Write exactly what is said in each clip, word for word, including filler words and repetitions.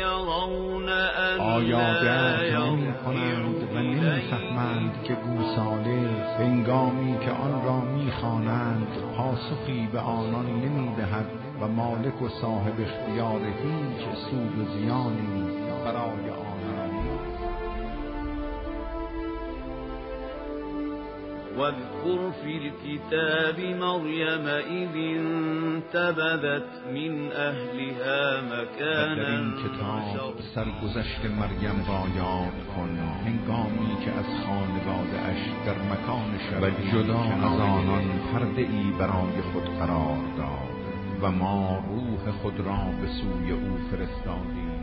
يرون أن آیا لا درک نمی کنند و نمی فهمند که گوساله هنگامی که آن را می خوانند پاسخی به آنان نمی دهد و مالک و صاحب اختیار هیچ سود و زیانی برای آنان نیست. واذكر في الكتاب مريم إذ انتبذت من أهلها مكانا در این کتاب سرگذشت مریم را یاد کن هنگامی که از خانواده اش در مکان شرعی و جدا از آنان پرده ای برای خود قرار داد و ما روح خود را به سوی او فرستادیم.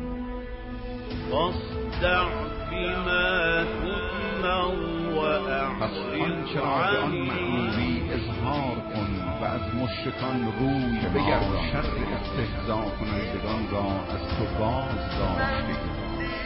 فاصدع بما تؤمر پس آنچه را به آن مأموری اظهار کن و از مشرکان روی بگردان، شر استهزا کنندگان را از تو باز داشتیم.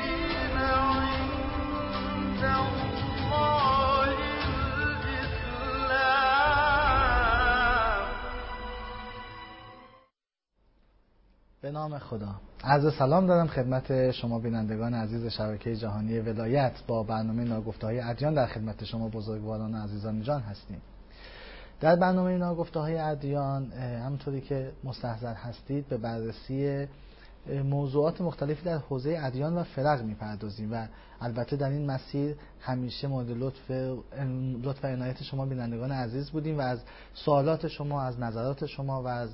به نام خدا. عرض سلام دارم خدمت شما بینندگان عزیز شبکه جهانی ولایت. با برنامه ناگفته‌های ادیان در خدمت شما بزرگواران و عزیزان جان هستیم. در برنامه ناگفته‌های ادیان همونطوری که مستحضر هستید به بررسی موضوعات مختلفی در حوزه ادیان و فرق میپردازیم و البته در این مسیر همیشه مورد لطف لطف و عنایت شما بینندگان عزیز بودیم و از سوالات شما، از نظرات شما و از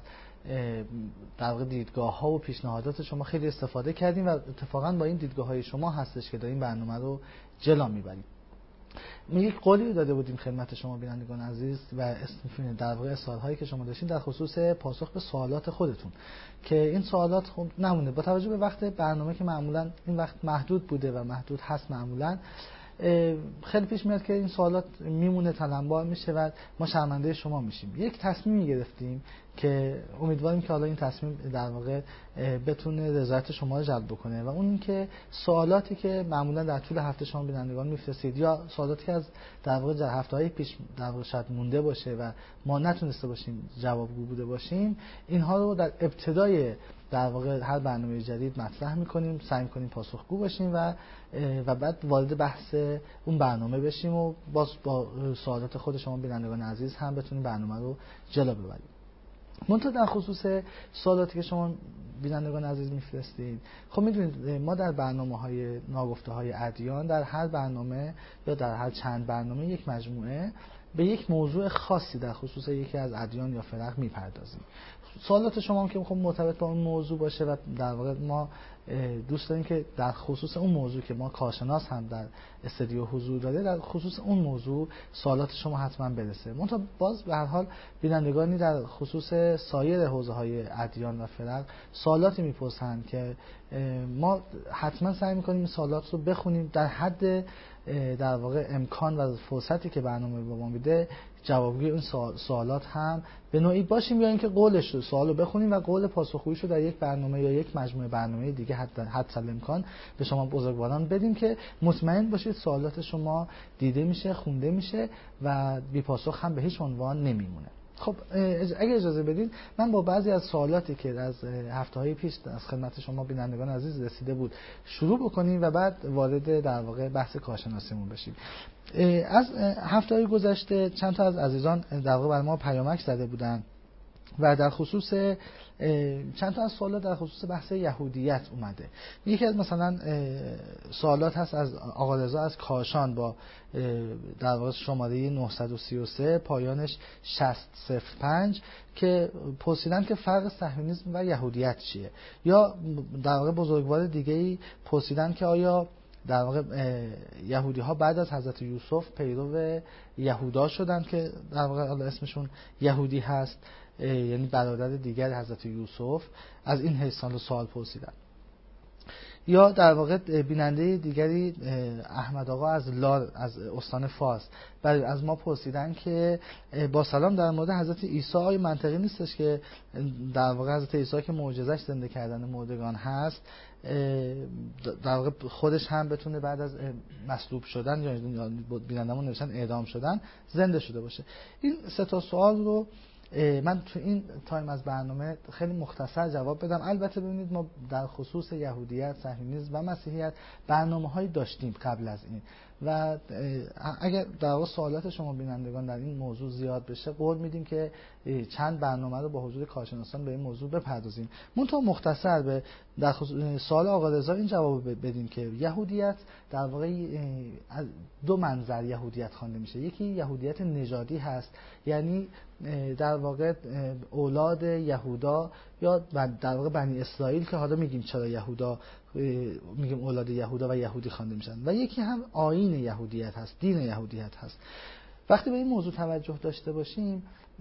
در واقع دیدگاه ها و پیشنهادات شما خیلی استفاده کردیم و اتفاقا با این دیدگاه های شما هستش که داریم برنامه رو جلو میبریم. ما یک قولی داده بودیم خدمت شما بینندگان عزیز و در واقع سوال هایی که شما داشتین در خصوص پاسخ به سوالات خودتون که این سوالات خب نمونه با توجه به وقت برنامه که معمولا این وقت محدود بوده و محدود هست، معمولا خیلی پیش میاد که این سوالات میمونه تلمبار میشه و ما شرمنده شما میشیم. یک تصمیمی گرفتیم که امیدواریم که حالا این تصمیم در واقع بتونه رضایت شما رو جلب بکنه و اون این که سوالاتی که معمولا در طول هفته شما بینندگان میفرستید یا سوالاتی که از در واقع در هفته‌های پیش در واقع شاید مونده باشه و ما نتونسته باشیم جوابگو بوده باشیم، اینها رو در ابتدای در واقع هر برنامه جدید مطرح میکنیم، سعی میکنیم پاسخگو باشیم و و بعد وارد بحث اون برنامه بشیم و باز با سوالات خود شما بینندگان عزیز هم بتونیم برنامه رو جلو ببریم. منتها در خصوص سوالاتی که شما بینندگان عزیز میفرستید، خب میدونید ما در برنامه‌های ناگفته‌های ادیان در هر برنامه یا در هر چند برنامه یک مجموعه به یک موضوع خاصی در خصوص یکی از ادیان یا فرق میپردازیم. سوالات شما هم که خب مرتبط با اون موضوع باشه و در واقع ما دوست داریم که در خصوص اون موضوع که ما کارشناس هم در استودیو حضور داره در خصوص اون موضوع سوالات شما حتما برسه. منتها باز به هر حال بینندگانی در خصوص سایر حوزه‌های ادیان و فرق سوالاتی میپرسن که ما حتما سعی می‌کنیم این سوالات رو بخونیم در حد در واقع امکان و فرصتی که برنامه به ما میده جوابگوی اون سوالات هم به نوعی باشیم یا اینکه قولش رو سوال رو بخونیم و قول پاسخگوییش رو در یک برنامه یا یک مجموعه برنامه دیگه حد حد امکان به شما بزرگواران بدیم که مطمئن باشید سوالات شما دیده میشه، خونده میشه و بی پاسخ هم به هیچ عنوان نمیمونه. خب اگه اجازه بدید من با بعضی از سوالاتی که از هفته‌های پیش از خدمت شما بینندگان عزیز رسیده بود شروع بکنیم و بعد وارد در واقع بحث کارشناسیمون بشیم. از هفته‌های گذشته چند تا از عزیزان در واقع برای ما پیامک زده بودن و در خصوص چند تا از سوالات در خصوص بحث یهودیت اومده. یکی از مثلا سوالات هست از آقا رضا از کاشان با در واقع شماره نهصد و سی و سه پایانش شصت صفر پنج که پرسیدن که فرق صهیونیسم و یهودیت چیه، یا در واقع بزرگوار دیگه‌ای پرسیدن که آیا در واقع یهودی ها بعد از حضرت یوسف پیرو یهودا شدن که در واقع حالا اسمشون یهودی هست، یعنی برادر دیگر حضرت یوسف، از این حیث سوال پرسیدن. یا در واقع بیننده دیگری احمد آقا از لار از استان فارس برای از ما پرسیدن که با سلام در مورد حضرت عیسی آیا منطقی نیستش که در واقع حضرت عیسی که معجزش زنده کردن مردگان هست در واقع خودش هم بتونه بعد از مصلوب شدن یا بینندمون نوشتن اعدام شدن زنده شده باشه. این سه تا سوال رو من تو این تایم از برنامه خیلی مختصر جواب بدم. البته ببینید ما در خصوص یهودیت، صهیونیسم و مسیحیت برنامه‌هایی داشتیم قبل از این و اگر در واقع سوالات شما بینندگان در این موضوع زیاد بشه قول میدیم که چند برنامه رو با حضور کارشناسان به این موضوع بپردازیم. منتها مختصر به در سوال آقا رضا این جواب بدیم که یهودیت در واقع از دو منظر یهودیت خوانده میشه. یکی یهودیت نژادی هست، یعنی در واقع اولاد یهودا یا در واقع بنی اسرائیل که حالا میگیم چرا یهودا میگیم اولاد یهودا و یهودی خوانده میشن، و یکی هم آیین یهودیت هست، دین یهودیت هست. وقتی به این موضوع توجه داشته باشیم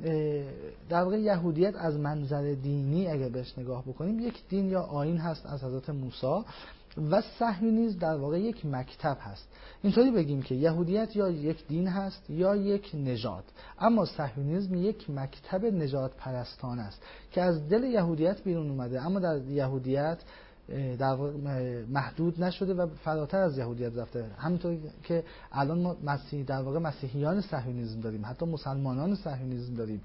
در واقع یهودیت از منظر دینی اگر بهش نگاه بکنیم یک دین یا آیین هست از حضرت موسی و صهیونیسم در واقع یک مکتب هست. اینطوری بگیم که یهودیت یا یک دین هست یا یک نژاد، اما صهیونیسم یک مکتب نژاد پرستانه است که از دل یهودیت بیرون اومده اما در یهودیت در محدود نشده و فراتر از یهودیت رفته. همینطور که الان ما مسیح در واقع مسیحیان صهیونیسم داریم، حتی مسلمانان صهیونیسم داریم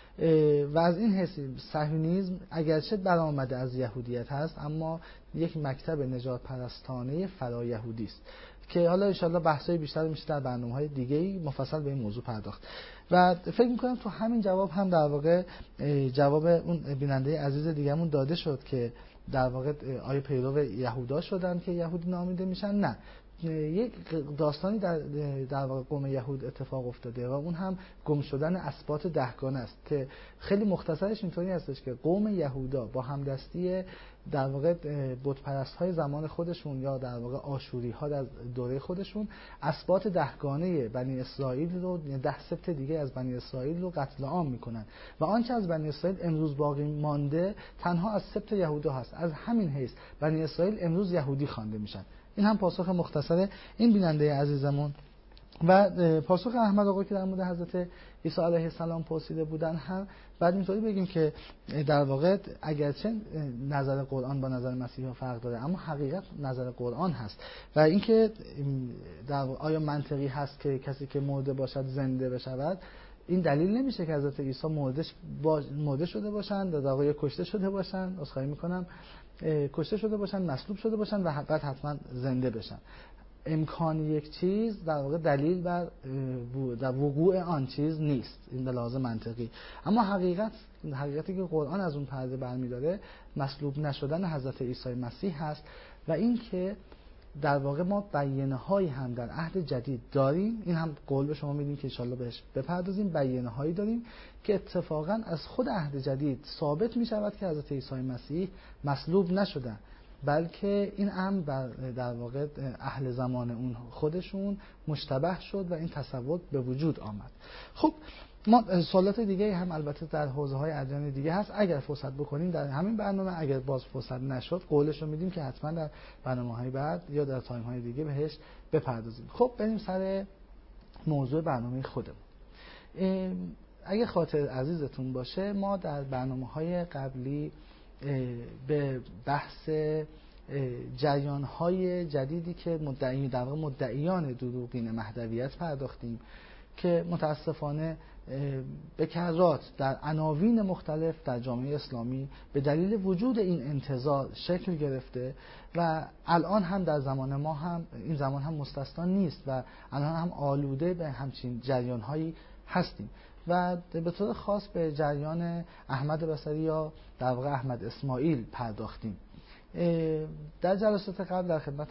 و از این حیث صهیونیسم اگرچه برآمده از یهودیت هست اما یک مکتب نجات پرستانه فرا یهودی است که حالا ان شاءالله بحث‌های بیشتر میشه در برنامه‌های دیگه‌ای مفصل به این موضوع پرداخت. و فکر می‌کنم تو همین جواب هم در واقع جواب اون بیننده عزیز دیگه‌مون داده شد که در واقع آیا پیرو یهودا شدن که یهودی نامیده میشن؟ نه، یک داستانی در در واقع قوم یهود اتفاق افتاده و اون هم گم شدن اسباط دهگانه است که خیلی مختصرش اینطوری هستش که قوم یهودا با همدستی در واقع بت پرست های زمان خودشون یا در واقع آشوری ها در دوره خودشون اسباط دهگانه بنی اسرائیل رو، ده سبت دیگه از بنی اسرائیل رو قتل عام میکنن و آنچه از بنی اسرائیل امروز باقی مانده تنها از سبت یهودا هست. از همین حیث بنی اسرائیل امروز یهودی خوانده میشن. این هم پاسخ مختصر این بیننده عزیزمون. و پاسخ احمد آقا که در مورد حضرت عیسی علیه السلام پرسیده بودن هم بعد اینطوری بگیم که در واقع اگرچه نظر قرآن با نظر مسیحی فرق داره اما حقیقت نظر قرآن هست و اینکه در آیا منطقی هست که کسی که مرده باشد زنده بشود، این دلیل نمیشه که حضرت عیسی مردش با مرده شده باشن، در واقع کشته شده باشن، عذرخواهی میکنم کشته شده باشن، مصلوب شده باشن و بعد حتما زنده بشن. امکان یک چیز در واقع دلیل بر در وقوع آن چیز نیست، این به لحاظ منطقی. اما حقیقت حقیقتی که قرآن از اون پرده برمی‌داره مصلوب نشدن حضرت عیسی مسیح هست و این که در واقع ما بیانه‌هایی هم در عهد جدید داریم. این هم قول به شما میدیم که ان شاءالله بهش بپردازیم. بیانه‌هایی داریم که اتفاقا از خود عهد جدید ثابت می‌شود که حضرت عیسی مسیح مصلوب نشدن، بلکه این امر در واقع اهل زمان اون خودشون مشتبه شد و این تصور به وجود آمد. خب ما سوالات دیگه هم البته در حوزه‌های ادیان دیگه هست، اگر فرصت بکنیم در همین برنامه، اگر باز فرصت نشد قولش رو میدیم که حتما در برنامه‌های بعد یا در تایم‌های دیگه بهش بپردازیم. خب بریم سر موضوع برنامه خودمون. اگه خاطر عزیزتون باشه ما در برنامه‌های قبلی به بحث جریان‌های جدیدی که مدعی در واقع مدعیان دروغین مهدویت پرداختیم که متاسفانه به کرات در عناوین مختلف در جامعه اسلامی به دلیل وجود این انتزاع شکل گرفته و الان هم در زمان ما هم این زمان هم مستثنا نیست و الان هم آلوده به همچین جریان‌هایی هستیم و به طور خاص به جریان احمد بصری یا در واقع احمد اسماعیل پرداختیم. در جلسات قبل در خدمت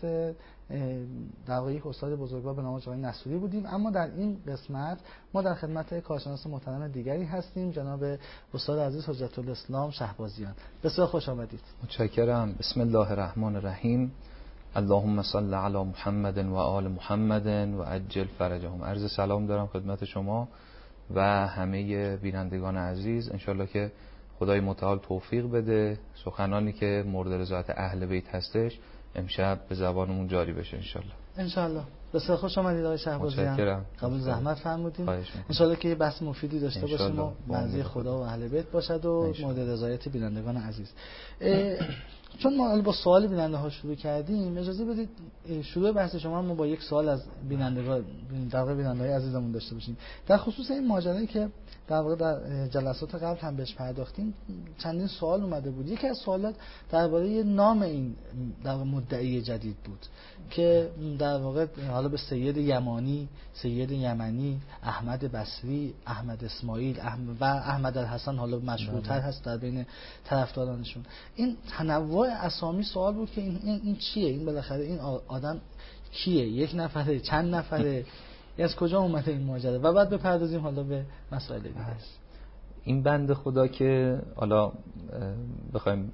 در واقع یک استاد بزرگوار به نام آقای نصوری بودیم، اما در این قسمت ما در خدمت کارشناس محترم دیگری هستیم، جناب استاد عزیز حجت الاسلام شهبازیان. بسیار خوش آمدید. متشکرم. بسم الله الرحمن الرحیم. اللهم صل علی محمد و آل محمد و عجل فرجهم. عرض سلام دارم خدمت شما و همه بینندگان عزیز. انشالله که خدای متعال توفیق بده سخنانی که مورد رضایت اهل بیت هستش امشب به زبانمون جاری بشه انشالله. انشالله. بسیار خوش آمدید آقای شهبازیان. متشکرم. قبول زحمت فرمودین. انشالله که بحث مفیدی داشته باشیم و مرضی خدا و اهل بیت باشد و مورد رضایت بینندگان عزیز. چون ما با سوال بیننده ها شروع کردیم، اجازه بدید شروع بحث شما ما با یک سوال از بینندگان در واقع بیننده های عزیزمون داشته باشیم در خصوص این ماجرایی که در واقع در جلسات قبل هم بهش پرداختیم. چندین سوال اومده بود. یکی از سوالات درباره نام این در واقع مدعی جدید بود که در واقع حالا به سید یمانی، سید یمنی، احمد بصری، احمد اسماعیل احمد و احمد الحسن حالا مشهورتر هست در بین طرفدارانشون. این تنوع اسامی سوال بود که این این, این چیه؟ این بالاخره این آدم کیه؟ یک نفره، چند نفره؟ از کجا اومده این ماجرا؟ و بعد بپردازیم حالا به مسائل دیگه. این بنده خدا که حالا بخوایم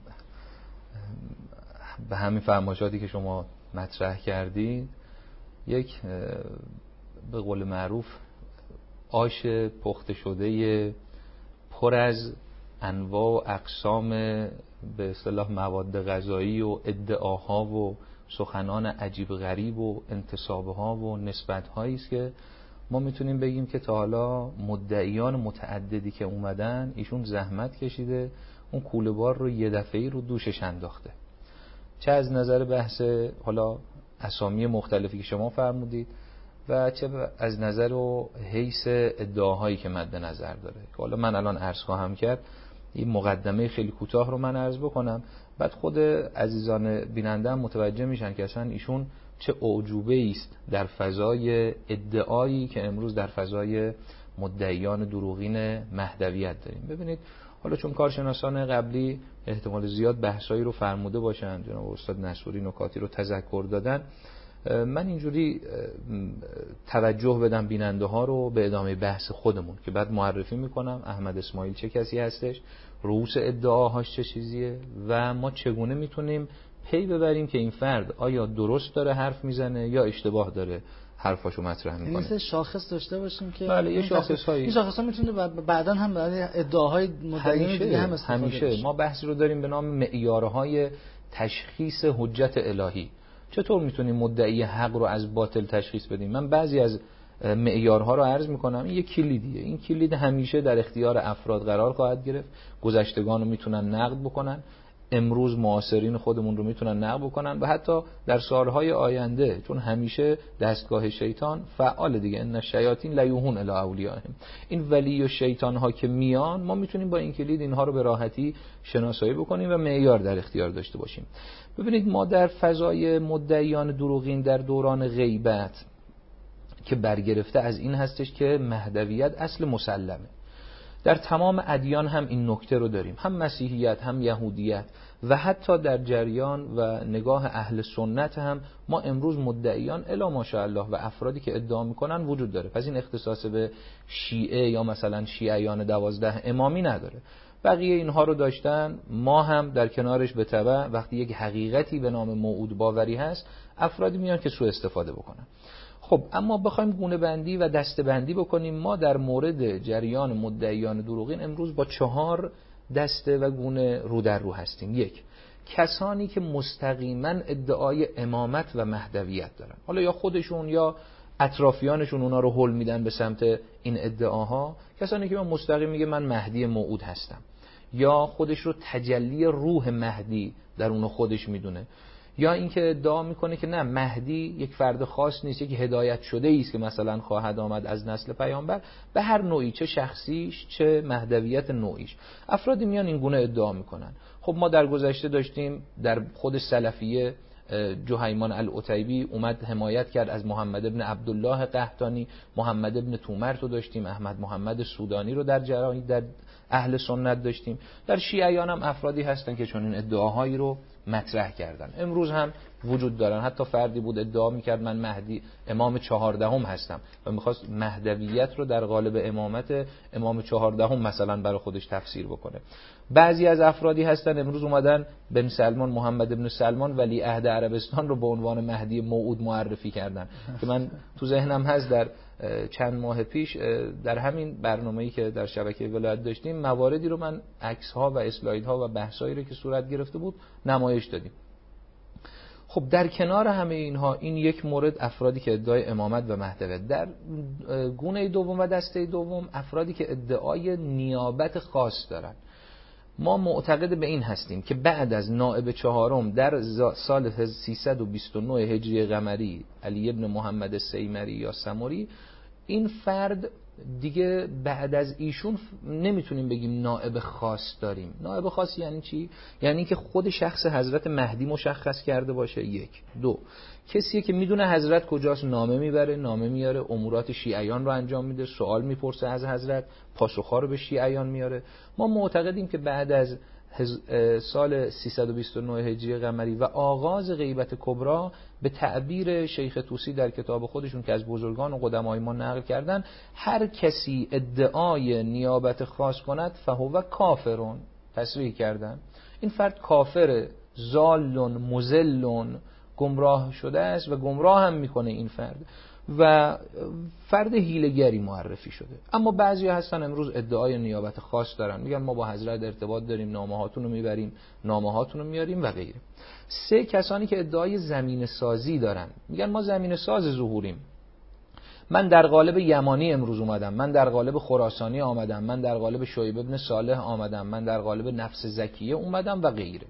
به همین فرمایشاتی که شما مطرح کردید، یک به قول معروف آش پخته شده پر از انواع و اقسام به اصطلاح مواد غذایی و ادعاها و سخنان عجیب غریب و انتسابها و نسبت‌هایی است که ما میتونیم بگیم که تا حالا مدعیان متعددی که اومدن ایشون زحمت کشیده اون کوله بار رو یه دفعه‌ای رو دوشش انداخته، چه از نظر بحث حالا اسامی مختلفی که شما فرمودید و چه از نظر و حیث ادعاهایی که مد نظر داره که حالا من الان عرض خواهم کرد. این مقدمه خیلی کوتاه رو من عرض بکنم، بعد خود عزیزان بیننده هم متوجه میشن که اصلا ایشون چه اعجوبه است در فضای ادعایی که امروز در فضای مدعیان دروغین مهدویت داریم. ببینید حالا چون کارشناسان قبلی احتمال زیاد بحثایی رو فرموده باشن، جناب استاد نصوری نکاتی رو تذکر دادن، من اینجوری توجه بدم بیننده ها رو به ادامه بحث خودمون که بعد معرفی میکنم احمد اسماعیل چه کسی هستش، رؤوس ادعاهاش چه چیزیه و ما چگونه میتونیم پی ببریم که این فرد آیا درست داره حرف میزنه یا اشتباه داره حرفاشو مطرح میکنه. مثل شاخص داشته باشیم که بله یه شاخص‌هایی این شاخص‌ها میتونه بعداً هم برای ادعاهای مدعیان دیگه هم استفاده همیشه بشه. ما بحثی رو داریم به نام معیارهای تشخیص حجت الهی. چطور میتونیم مدعی حق رو از باطل تشخیص بدیم؟ من بعضی از معیارها رو عرض میکنم. این یک کلیدیه. این کلید همیشه در اختیار افراد قرار خواهد گرفت. گذشتگان رو میتونن نقد بکنن، امروز معاصرین خودمون رو میتونن نقد بکنن و حتی در سالهای آینده، چون همیشه دستگاه شیطان فعال دیگه، ان الشیاطین لیوحون الی اولیاءهم. این ولی و شیطان ها که میان، ما میتونیم با این کلید اینها رو به راحتی شناسایی بکنیم و معیار در اختیار داشته باشیم. ببینید ما در فضای مدعیان دروغین در دوران غیبت که برگرفته از این هستش که مهدویت اصل مسلمه. در تمام ادیان هم این نکته رو داریم، هم مسیحیت هم یهودیت و حتی در جریان و نگاه اهل سنت هم ما امروز مدعیان الی ماشاءالله و افرادی که ادعا میکنن وجود داره. پس این اختصاص به شیعه یا مثلا شیعیان دوازده امامی نداره، بقیه اینها رو داشتن. ما هم در کنارش به تبع وقتی یک حقیقتی به نام موعود باوری هست، افرادی میان که سوء استفاده بکنن. خب اما بخوایم گونه بندی و دسته بندی بکنیم، ما در مورد جریان مدعیان دروغین امروز با چهار دسته و گونه رو در رو هستیم. یک، کسانی که مستقیما ادعای امامت و مهدویت دارن، حالا یا خودشون یا اطرافیانشون اونا رو هل میدن به سمت این ادعاها. کسانی که مستقیم میگه من مهدی موعود هستم، یا خودش رو تجلی روح مهدی در اونو خودش میدونه، یا اینکه ادعا میکنه که نه، مهدی یک فرد خاص نیست، یک هدایت شده است که مثلا خواهد آمد از نسل پیامبر، به هر نوعی، چه شخصیش چه مهدویت نوعیش. افرادی میان این گونه ادعا میکنن. خب ما در گذشته داشتیم در خود سلفیه جهیمان العتیبی اومد حمایت کرد از محمد ابن عبدالله قحطانی، محمد ابن تومرت رو داشتیم، احمد محمد سودانی رو در جریان در اهل سنت داشتیم. در شیعیان هم افرادی هستن که چون این ادعاهایی رو مطرح کردن، امروز هم وجود دارن. حتی فردی بود ادعا میکرد من مهدی امام چهاردهم هستم و میخواست مهدویت رو در قالب امامت امام چهاردهم مثلا برای خودش تفسیر بکنه. بعضی از افرادی هستن امروز اومدن بن سلمان، محمد ابن سلمان ولی عهد عربستان رو به عنوان مهدی موعود معرفی کردن که من تو ذهنم هست در چند ماه پیش در همین برنامه‌ای که در شبکه ولایت داشتیم مواردی رو من عکس‌ها و اسلایدها و بحثایی رو که صورت گرفته بود نمایش دادیم. خب در کنار همه اینها این یک مورد افرادی که ادعای امامت و مهدویت. در گونه دوم و دسته دوم افرادی که ادعای نیابت خاص دارن. ما معتقد به این هستیم که بعد از نائب چهارم در سال سیصد و بیست و نه هجری قمری علی ابن محمد السیمری یا سمری، این فرد دیگه بعد از ایشون نمیتونیم بگیم نائب خاص داریم. نائب خاص یعنی چی؟ یعنی که خود شخص حضرت مهدی مشخص کرده باشه. یک. دو، کسیه که میدونه حضرت کجاست، نامه میبره، نامه میاره، امورات شیعیان رو انجام میده، سوال میپرسه از حضرت، پاسخها رو به شیعیان میاره. ما معتقدیم که بعد از سال سیصد و بیست و نه هجری قمری و آغاز غیبت کبری، به تعبیر شیخ طوسی در کتاب خودشون که از بزرگان و قدمای ما نقل کردن، هر کسی ادعای نیابت خاص کند فهو کافرون، تصریح کردن این فرد کافر، ضالون مضلون، گمراه شده است و گمراه هم میکنه این فرد و فرد حیله‌گری معرفی شده. اما بعضی هستن امروز ادعای نیابت خاص دارن، میگن ما با حضرت ارتباط داریم، نامه هاتون رو میبریم، نامه هاتون رو میاریم و غیره. سه، کسانی که ادعای زمین سازی دارن، میگن ما زمین ساز ظهوریم، من در قالب یمانی امروز اومدم، من در قالب خراسانی آمدم، من در قالب شعیب ابن صالح آمدم، من در قالب نفس زکیه اومدم و غیره.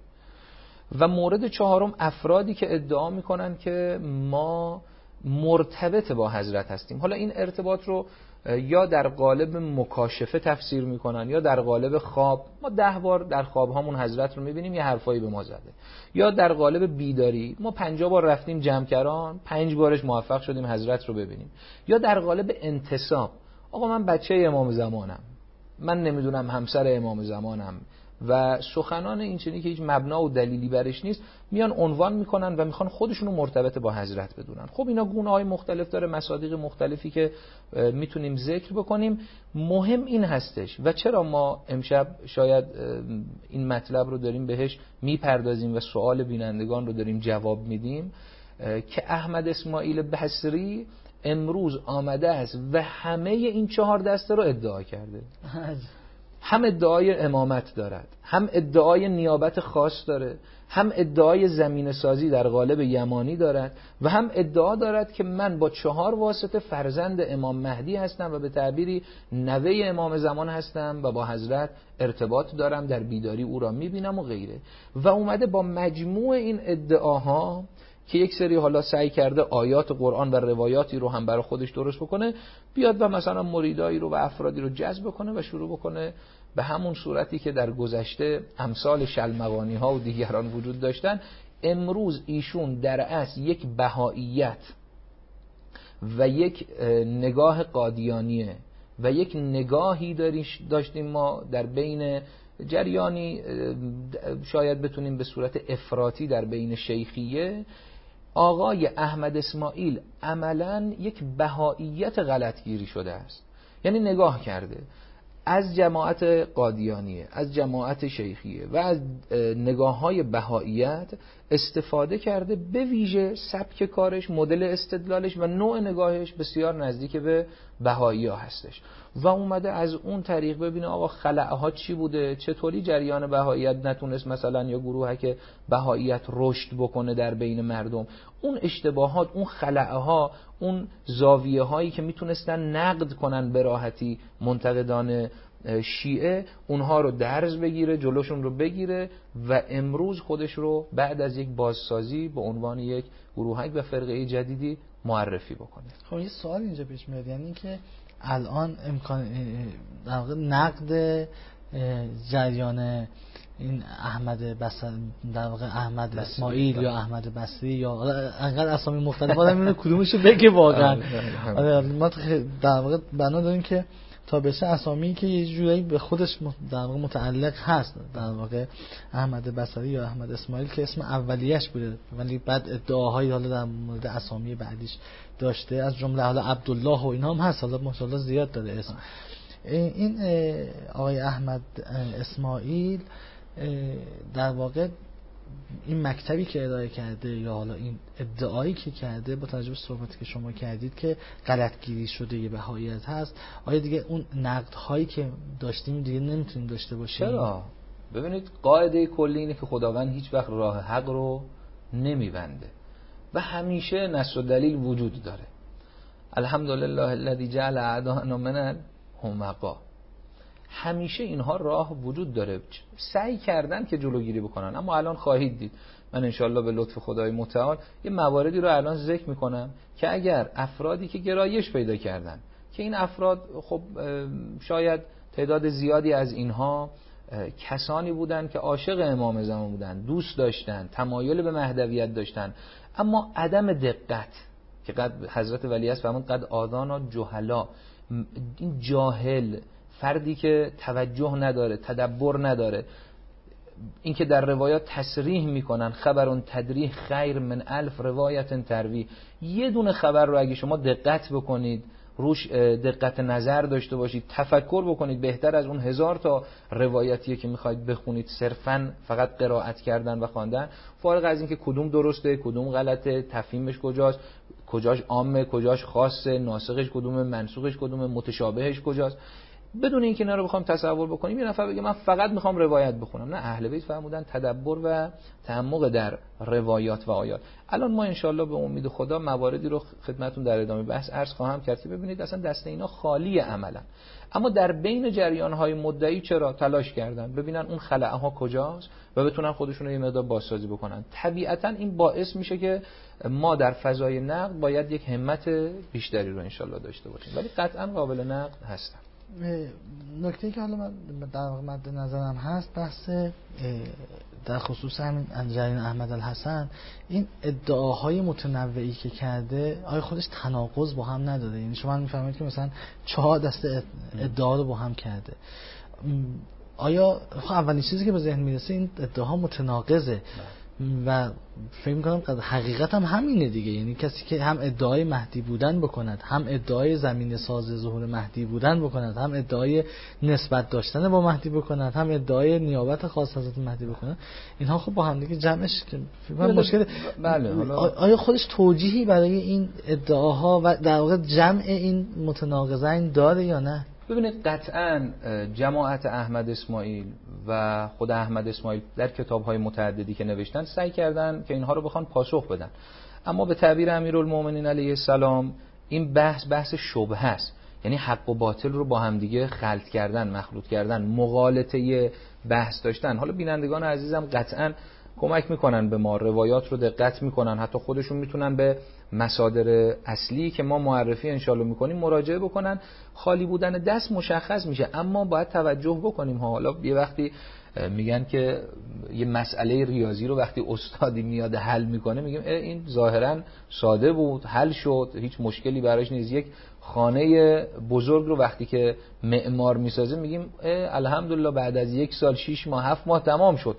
و مورد چهارم، افرادی که ادعا میکنن که ما مرتبط با حضرت هستیم. حالا این ارتباط رو یا در قالب مکاشفه تفسیر میکنن یا در قالب خواب، ما ده بار در خواب هامون حضرت رو میبینیم یه حرفایی به ما زده، یا در قالب بیداری ما پنجاه بار رفتیم جمکران، پنج بارش موفق شدیم حضرت رو ببینیم، یا در قالب انتساب، آقا من بچه امام زمانم، من نمیدونم همسر امام زمانم و سخنان اینچنینی که هیچ مبنا و دلیلی برش نیست، میان عنوان میکنن و میخوان خودشونو مرتبط با حضرت بدونن. خب اینا گونه های مختلف داره، مصادیق مختلفی که میتونیم ذکر بکنیم. مهم این هستش و چرا ما امشب شاید این مطلب رو داریم بهش میپردازیم و سوال بینندگان رو داریم جواب میدیم، که احمد اسماعیل بصری امروز آمده است و همه این چهار دسته رو ادعا کرده. هم ادعای امامت دارد، هم ادعای نیابت خاص داره، هم ادعای زمین سازی در قالب یمانی دارد و هم ادعا دارد که من با چهار واسطه فرزند امام مهدی هستم و به تعبیری نوه امام زمان هستم و با حضرت ارتباط دارم، در بیداری او را میبینم و غیره. و اومده با مجموع این ادعاها که یک سری حالا سعی کرده آیات قرآن و روایاتی رو هم برای خودش درست بکنه، بیاد و مثلا مریدایی رو و افرادی رو جذب کنه و شروع بکنه به همون صورتی که در گذشته امثال شلمغانی ها و دیگران وجود داشتن. امروز ایشون در اصل یک بهائیت و یک نگاه قادیانیه و یک نگاهی داشتیم ما در بین جریانی شاید بتونیم به صورت افراطی در بین شیخیه. آقای احمد اسماعیل عملاً یک بهائیت غلطگیری شده است، یعنی نگاه کرده از جماعت قادیانیه، از جماعت شیخیه و از نگاه‌های بهائیت استفاده کرده، به ویژه سبک کارش، مدل استدلالش و نوع نگاهش بسیار نزدیک به بهائی‌ها هستش و اومده از اون طریق ببینه آقا خلأها چی بوده، چطوری جریان بهائیت نتونست مثلا یا گروهی که بهائیت رشد بکنه در بین مردم، اون اشتباهات، اون خلأها، اون زاویه هایی که میتونستن نقد کنن به راحتی منتقدان شیعه، اونها رو درز بگیره، جلوشون رو بگیره و امروز خودش رو بعد از یک بازسازی به عنوان یک گروهک و فرقه جدیدی معرفی بکنه. خب یه سوال اینجا پیش میاد، یعنی که الان امکان در واقع نقد جریان این احمد بصری، در واقع احمد اسماعیل یا احمد بصری یا انقدر اسامی مختلف آدم اینو کدومشو بگه واقعا. ما در واقع بنا داریم که تا بشه اسامی که یه جورایی به خودش در واقع متعلق هست، در واقع احمد بصری یا احمد اسماعیل که اسم اولیش بوده ولی بعد ادعاهایی حالا در مورد اسامی بعدیش داشته، از جمله حالا عبدالله و اینا هم هست، حالا ماشاءالله زیاد داره اسم. این آقای احمد اسماعیل در واقع این مکتبی که ارائه کرده یا حالا این ادعایی که کرده، با توجه به صحبتی که شما کردید که غلطگیری شده یه بهاییت هست، آیا دیگه اون نقدهایی که داشتیم دیگه نمیتونیم داشته باشیم؟ چرا؟ ببینید قاعده کلی اینه که خداوند هیچ وقت راه حق رو نمیبنده و همیشه نص و دلیل وجود داره. الحمدلله الذی جعل اعداءنا من الحمقا. همیشه اینها راه وجود داره، سعی کردن که جلوگیری بکنن. اما الان خواهید دید، من انشالله به لطف خدای متعال یه مواردی رو الان ذکر میکنم که اگر افرادی که گرایش پیدا کردن، که این افراد خب شاید تعداد زیادی از اینها کسانی بودن که عاشق امام زمان بودن، دوست داشتن، تمایل به مهدویت داشتن، اما عدم دقت که قد حضرت ولی است فرمود قد آذانا جهلا، این جاهل، فردی که توجه نداره، تدبر نداره، این که در روایات تصریح میکنن خبرون تدریح خیر من الف روایت تروی، یه دونه خبر رو اگه شما دقت بکنید، روش دقت نظر داشته باشید، تفکر بکنید، بهتر از اون هزار تا روایتیه که میخواید بخونید صرفاً فقط قرائت کردن و خواندن، فارغ از این که کدوم درسته کدوم غلطه، تفهیمش کجاست، کجاش عامه کجاش خاصه، ناسخش کدومه، منسوخش کدومه، متشابهش کجاست. بدون اینکه اینا رو بخوام تصور بکنیم، یه نفر بگه من فقط میخوام روایت بخونم. نه، اهل بیت فرمودن تدبر و تعمق در روایات و آیات. الان ما انشالله به امید خدا مواردی رو خدمتتون در ادامه بحث عرض خواهم کرد که ببینید اصلا دست اینا خالی عملا، اما در بین جریان‌های مدعی چرا تلاش کردن ببینن اون خلأها کجاست و بتونن خودشون رو یه مقدار بازسازی بکنن. طبیعتا این باعث میشه که ما در فضای نقد باید یک همت بیشتری رو انشالله داشته باشیم، ولی قطعا قابل نقد هستن. نکته که حالا من در واقع مد نظرم هست بحث در خصوص همین جریان احمد الحسن، این ادعاهای متنوعی که کرده آیا خودش تناقض با هم نداره؟ یعنی شما میفهمید که مثلا چهار دسته ادعا رو با هم کرده، آیا اولین چیزی که به ذهن میرسه این ادعاها متناقضه و فکر می‌کنم حقیقت هم همینه دیگه، یعنی کسی که هم ادعای مهدی بودن بکند، هم ادعای زمینه ساز ظهور مهدی بودن بکند، هم ادعای نسبت داشتن با مهدی بکند، هم ادعای نیابت خاص حضرت مهدی بکند، اینها خب با هم دیگه جمعش که مشکل. بله، حالا آیا خودش توجیهی برای این ادعاها و در واقع جمع این متناقضین داره یا نه؟ ببینید قطعاً جماعت احمد اسماعیل و خود احمد اسماعیل در کتاب‌های متعددی که نوشتن سعی کردن که اینها رو بخوان پاسخ بدن، اما به تعبیر امیرالمومنین علیه السلام این بحث بحث شبهه است، یعنی حق و باطل رو با همدیگه خلط کردن، مخلوط کردن، مغالطه بحث داشتن. حالا بینندگان عزیزم قطعاً کمک میکنن به ما، روایات رو دقت میکنن، حتی خودشون میتونن به مصادر اصلی که ما معرفی انشالله میکنیم مراجعه بکنن. خالی بودن دست مشخص میشه، اما باید توجه بکنیم ها. حالا یه وقتی میگن که یه مسئله ریاضی رو وقتی استادی میاد حل میکنه میگیم این ظاهرا ساده بود، حل شد، هیچ مشکلی براش نیست. یک خانه بزرگ رو وقتی که معمار میسازه میگیم الحمدلله بعد از یک سال، شش ماه، هفت ماه تمام شد.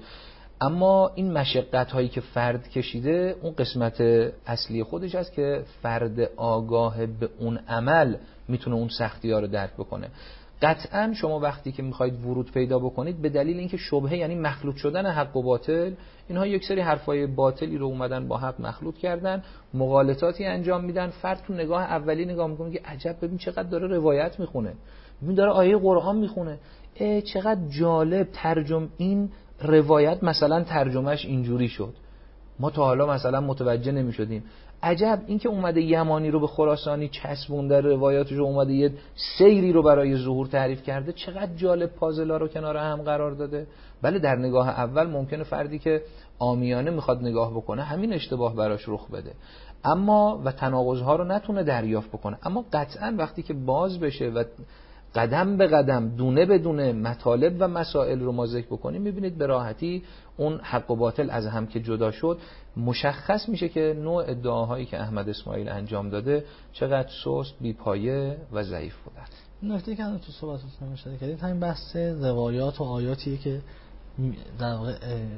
اما این مشقت هایی که فرد کشیده اون قسمت اصلی خودش است که فرد آگاه به اون عمل میتونه اون سختی ها رو درک بکنه. قطعا شما وقتی که میخواید ورود پیدا بکنید به دلیل اینکه شبهه یعنی مخلوط شدن حق و باطل، اینها یک سری حرفای باطلی رو اومدن با حق مخلوط کردن، مغالطاتی انجام میدن. فرد تو نگاه اولی نگاه میکنه که عجب ببین چقدر داره روایت میخونه، ببین داره آیه قرآن میخونه، چقدر جالب ترجم این روایت مثلا ترجمهش اینجوری شد، ما تا حالا مثلا متوجه نمی شدیم. عجب این که اومده یمانی رو به خراسانی چسبونده، روایاتش رو اومده یه سیری رو برای ظهور تعریف کرده، چقدر جالب پازلا رو کنار هم قرار داده. بله در نگاه اول ممکنه فردی که عامیانه میخواد نگاه بکنه همین اشتباه براش رخ بده، اما و تناقض‌ها رو نتونه دریافت بکنه. اما قطعا وقتی که باز بشه و قدم به قدم دونه به دونه مطالب و مسائل رو ما ذکر بکنیم، میبینید به راحتی اون حق و باطل از هم که جدا شد مشخص میشه که نوع ادعاهایی که احمد اسماعیل انجام داده چقدر سست، بی‌پایه و ضعیف بودن. نکته که تو صحبتتون اشاره کردید همین بحث روایات و آیاتیه که در واقع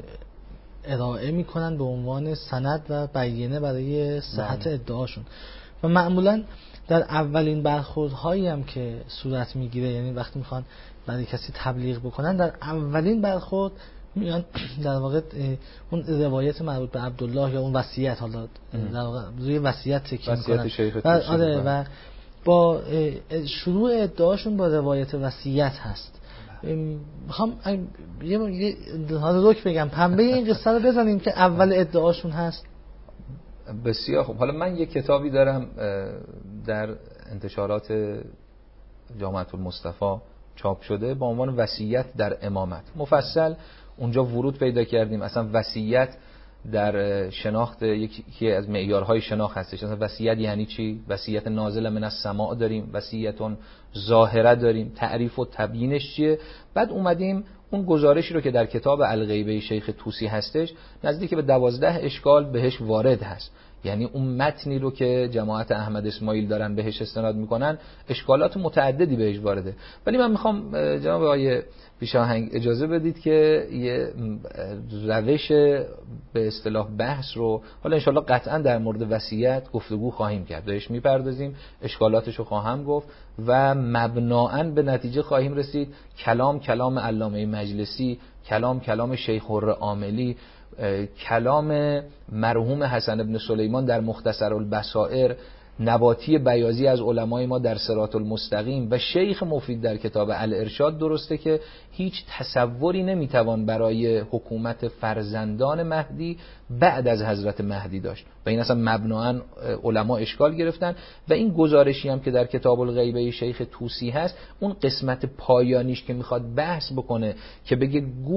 ارائه میکنن به عنوان سند و بیانه برای صحت ادعاشون و معمولا در اولین برخوردهایی هم که صورت میگیره، یعنی وقتی میخوان برای کسی تبلیغ بکنن در اولین برخورد میان در واقع اون روایت مربوط به عبدالله یا اون وصیت، حالا در واقع روی وصیت تکیه میکنن و آره و با شروع ادعاشون با روایت وصیت هست. میخوام یه حالا رک بگم پنبه این قصه رو بزنیم که اول ادعاشون هست. بسیار خوب. حالا من یه کتابی دارم در انتشارات جامعة المصطفى چاپ شده با عنوان وصیت در امامت. مفصل اونجا ورود پیدا کردیم. اصلا وصیت در شناخت یکی از معیارهای شناخت هستش. مثلا وصیت یعنی چی؟ وصیت نازل من السماء داریم، وصیتون ظاهره داریم، تعریف و تبیینش چیه. بعد اومدیم اون گزارشی رو که در کتاب الغیبه شیخ طوسی هستش نزدیک به دوازده اشکال بهش وارد هست. یعنی اون متنی رو که جماعت احمد اسماعیل دارن بهش استناد میکنن اشکالات متعددی بهش وارده. ولی من میخوام جناب آقای پیشاهنگ اجازه بدید که یه روش به اصطلاح بحث رو حالا انشالله قطعا در مورد وصیت گفتگو خواهیم کرد، بهش میپردازیم، اشکالاتش رو خواهم گفت و مبنااً به نتیجه خواهیم رسید کلام کلام علامه مجلسی، کلام کلام شیخ حر عاملی، کلام مرحوم حسن ابن سلیمان در مختصر البصائر، نباتی بیاضی از علمای ما در صراط المستقیم و شیخ مفید در کتاب الارشاد درسته که هیچ تصوری نمیتوان برای حکومت فرزندان مهدی بعد از حضرت مهدی داشت و این اصلا مبنااً علما اشکال گرفتن. و این گزارشی هم که در کتاب الغیبه شیخ طوسی هست، اون قسمت پایانیش که میخواد بحث بکنه که بگه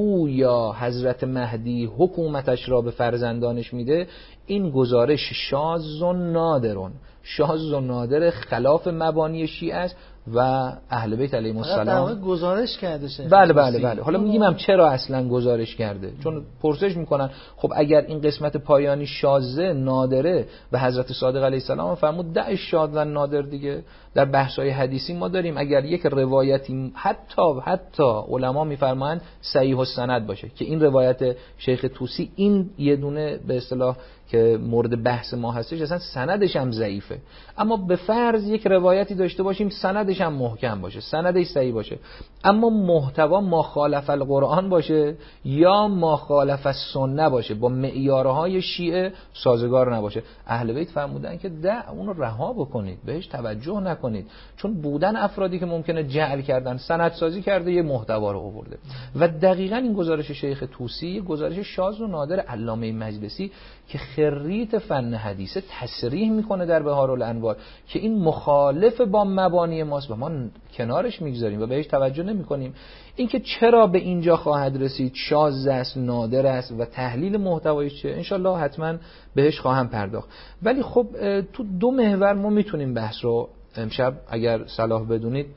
گویا حضرت مهدی حکومتش را به فرزندانش میده، این گزارش شاذ و نادرون شاذ و نادر خلاف مبانی شیعه است و اهل بیت علیهم السلام گزارش کرده شیخ. بله بله بله. حالا میگیم هم چرا اصلا گزارش کرده، چون پرسش میکنن خب اگر این قسمت پایانی شاذه نادره و حضرت صادق علیه السلام فرمود دع شاذ و نادر دیگه. در بحث‌های حدیثی ما داریم اگر یک روایتی حتی حتی علما میفرمایند صحیح السند باشه که این روایت شیخ طوسی این یه دونه به اصطلاح که مورد بحث ما هستش اصلا سندش هم ضعیفه، اما به فرض یک روایتی داشته باشیم سندش هم محکم باشه، سندش صحیح باشه، اما محتوا ما خالف القرآن باشه یا ما خالف السنه باشه، با معیارهای شیعه سازگار نباشه، اهل بیت فرمودن که ده اون رو رها بکنید، بهش توجه نکنید، چون بودن افرادی که ممکنه جعل کردن، سندسازی کرده، یه محتوا رو آورده. و دقیقاً این گزارش شیخ طوسی گزارش شاذ و نادر علامه مجلسی که خریت فن حدیثه تصریح میکنه در بهار الانوار که این مخالف با مبانی ماست و ما کنارش میگذاریم و بهش توجه نمیکنیم. اینکه چرا به اینجا خواهد رسید، شاذ است، نادر است و تحلیل محتوایش چیه، انشالله حتما بهش خواهم پرداخت. ولی خب تو دو محور ما میتونیم بحث رو امشب اگر صلاح بدونید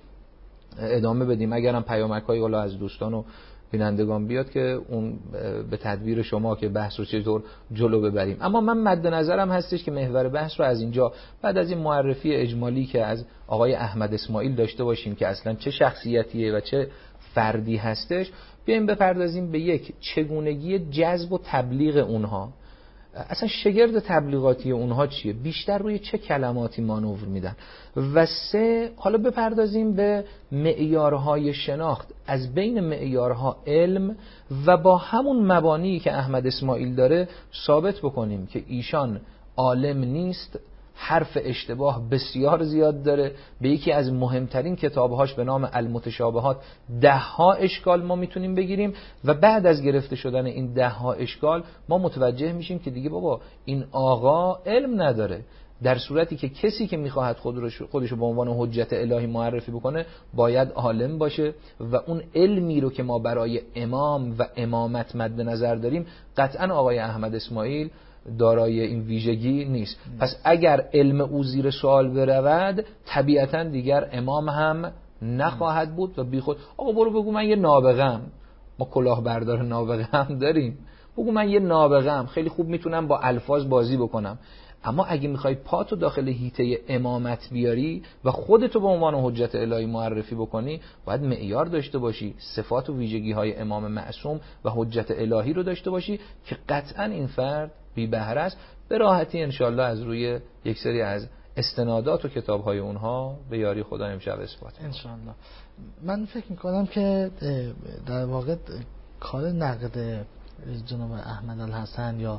ادامه بدیم، اگرم پیامک‌های والا از دوستان و بینندگان بیاد که اون به تدبیر شما که بحث رو چطور جلو ببریم. اما من مد نظرم هستش که محور بحث رو از اینجا بعد از این معرفی اجمالی که از آقای احمد اسماعیل داشته باشیم که اصلا چه شخصیتیه و چه فردی هستش، بیایم بپردازیم به یک چگونگی جذب و تبلیغ اونها. اصلا شگرد تبلیغاتی اونها چیه، بیشتر روی چه کلماتی مانور میدن، و سه حالا بپردازیم به معیارهای شناخت، از بین معیارها علم و با همون مبانی که احمد اسماعیل داره ثابت بکنیم که ایشان عالم نیست، حرف اشتباه بسیار زیاد داره، به یکی از مهمترین کتابهاش به نام المتشابهات ده ها اشکال ما میتونیم بگیریم و بعد از گرفته شدن این ده ها اشکال ما متوجه میشیم که دیگه بابا این آقا علم نداره، در صورتی که کسی که میخواهد خودش رو به عنوان حجت الهی معرفی بکنه باید عالم باشه و اون علمی رو که ما برای امام و امامت مد نظر داریم قطعا آقای احمد اسماعیل دارای این ویژگی نیست. پس اگر علم او زیر سوال برود طبیعتا دیگر امام هم نخواهد بود و بی خود آقا برو بگو من یه نابغه‌ام، ما کلاهبردار نابغه هم داریم، بگو من یه نابغه‌ام خیلی خوب میتونم با الفاظ بازی بکنم. اما اگه میخوای پاتو داخل حیطه امامت بیاری و خودتو به عنوان حجت الهی معرفی بکنی باید معیار داشته باشی، صفات و ویژگی های امام معصوم و حجت الهی رو داشته باشی که قطعا این فرد بی بهره است. به راحتی انشالله از روی یک سری از استنادات و کتاب‌های اونها به یاری خدا امشب اثبات انشالله. من فکر میکنم که در واقع کار نقد جناب احمد الحسن یا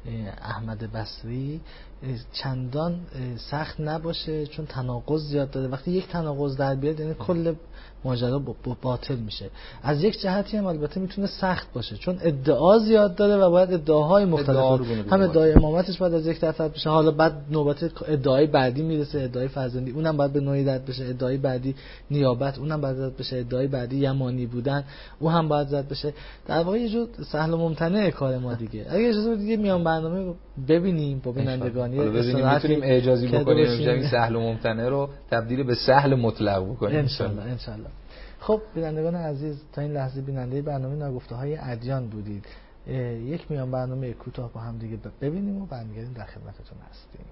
احمد بصری چندان سخت نباشه، چون تناقض زیاد داره. وقتی یک تناقض در بیاد یعنی کل ماجرا باطل میشه. از یک جهتی هم البته میتونه سخت باشه، چون ادعا زیاد داره و باید ادعاهای مختلف هم ادعای امامتش باید از یک طرف رد بشه، حالا بعد نوبت ادعای بعدی میرسه، ادعای فرزندی، اونم باید به نوعی رد بشه، ادعای بعدی نیابت، اونم باید رد بشه، ادعای بعدی یمانی بودن، اون هم باید رد بشه. در واقع یه جور سهل و ممتنع کار ما دیگه. اگه اجازه بدید میام برنامه ببینیم با بینندگان، میتونیم اعجازی بکنیم این سهل و ممتنع رو تبدیل به سهل مطلق بکنیم ان شاء الله. ان شاء الله. خب بینندگان عزیز، تا این لحظه بیننده برنامه ناگفته‌های ادیان بودید. یک میان برنامه کوتاه با هم دیگه ببینیم و برمیگردیم در خدمتتون هستیم.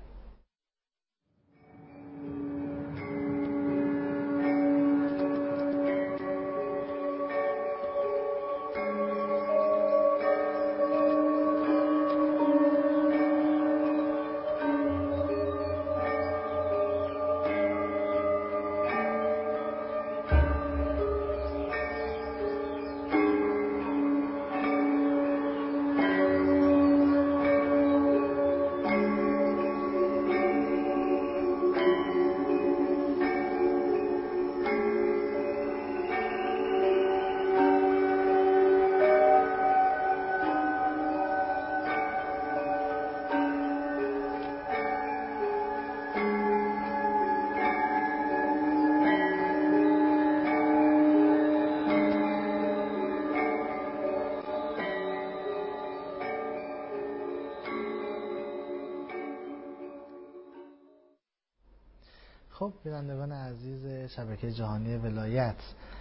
خب بینندگان عزیز شبکه جهانی ولایت،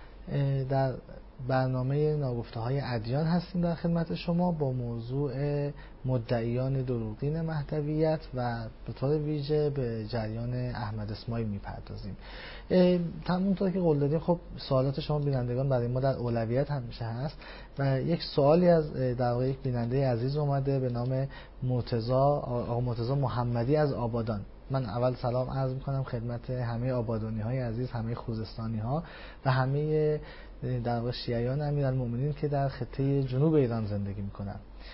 در برنامه ناگفته‌های ادیان هستیم در خدمت شما با موضوع مدعیان دروغین مهدویت و به طور ویژه به جریان احمد اسماعیل میپردازیم. همونطور که قول دادیم خب سوالات شما بینندگان برای ما در اولویت همیشه هست و یک سوالی از در واقع یک بیننده عزیز اومده به نام مرتضی، آقا مرتضی محمدی از آبادان. من اول سلام عرض میکنم خدمت همه آبادانی های عزیز، همه خوزستانی ها و همه در واقع شیعیان امیرالمومنین که در خطه جنوب ایران زندگی میکنن.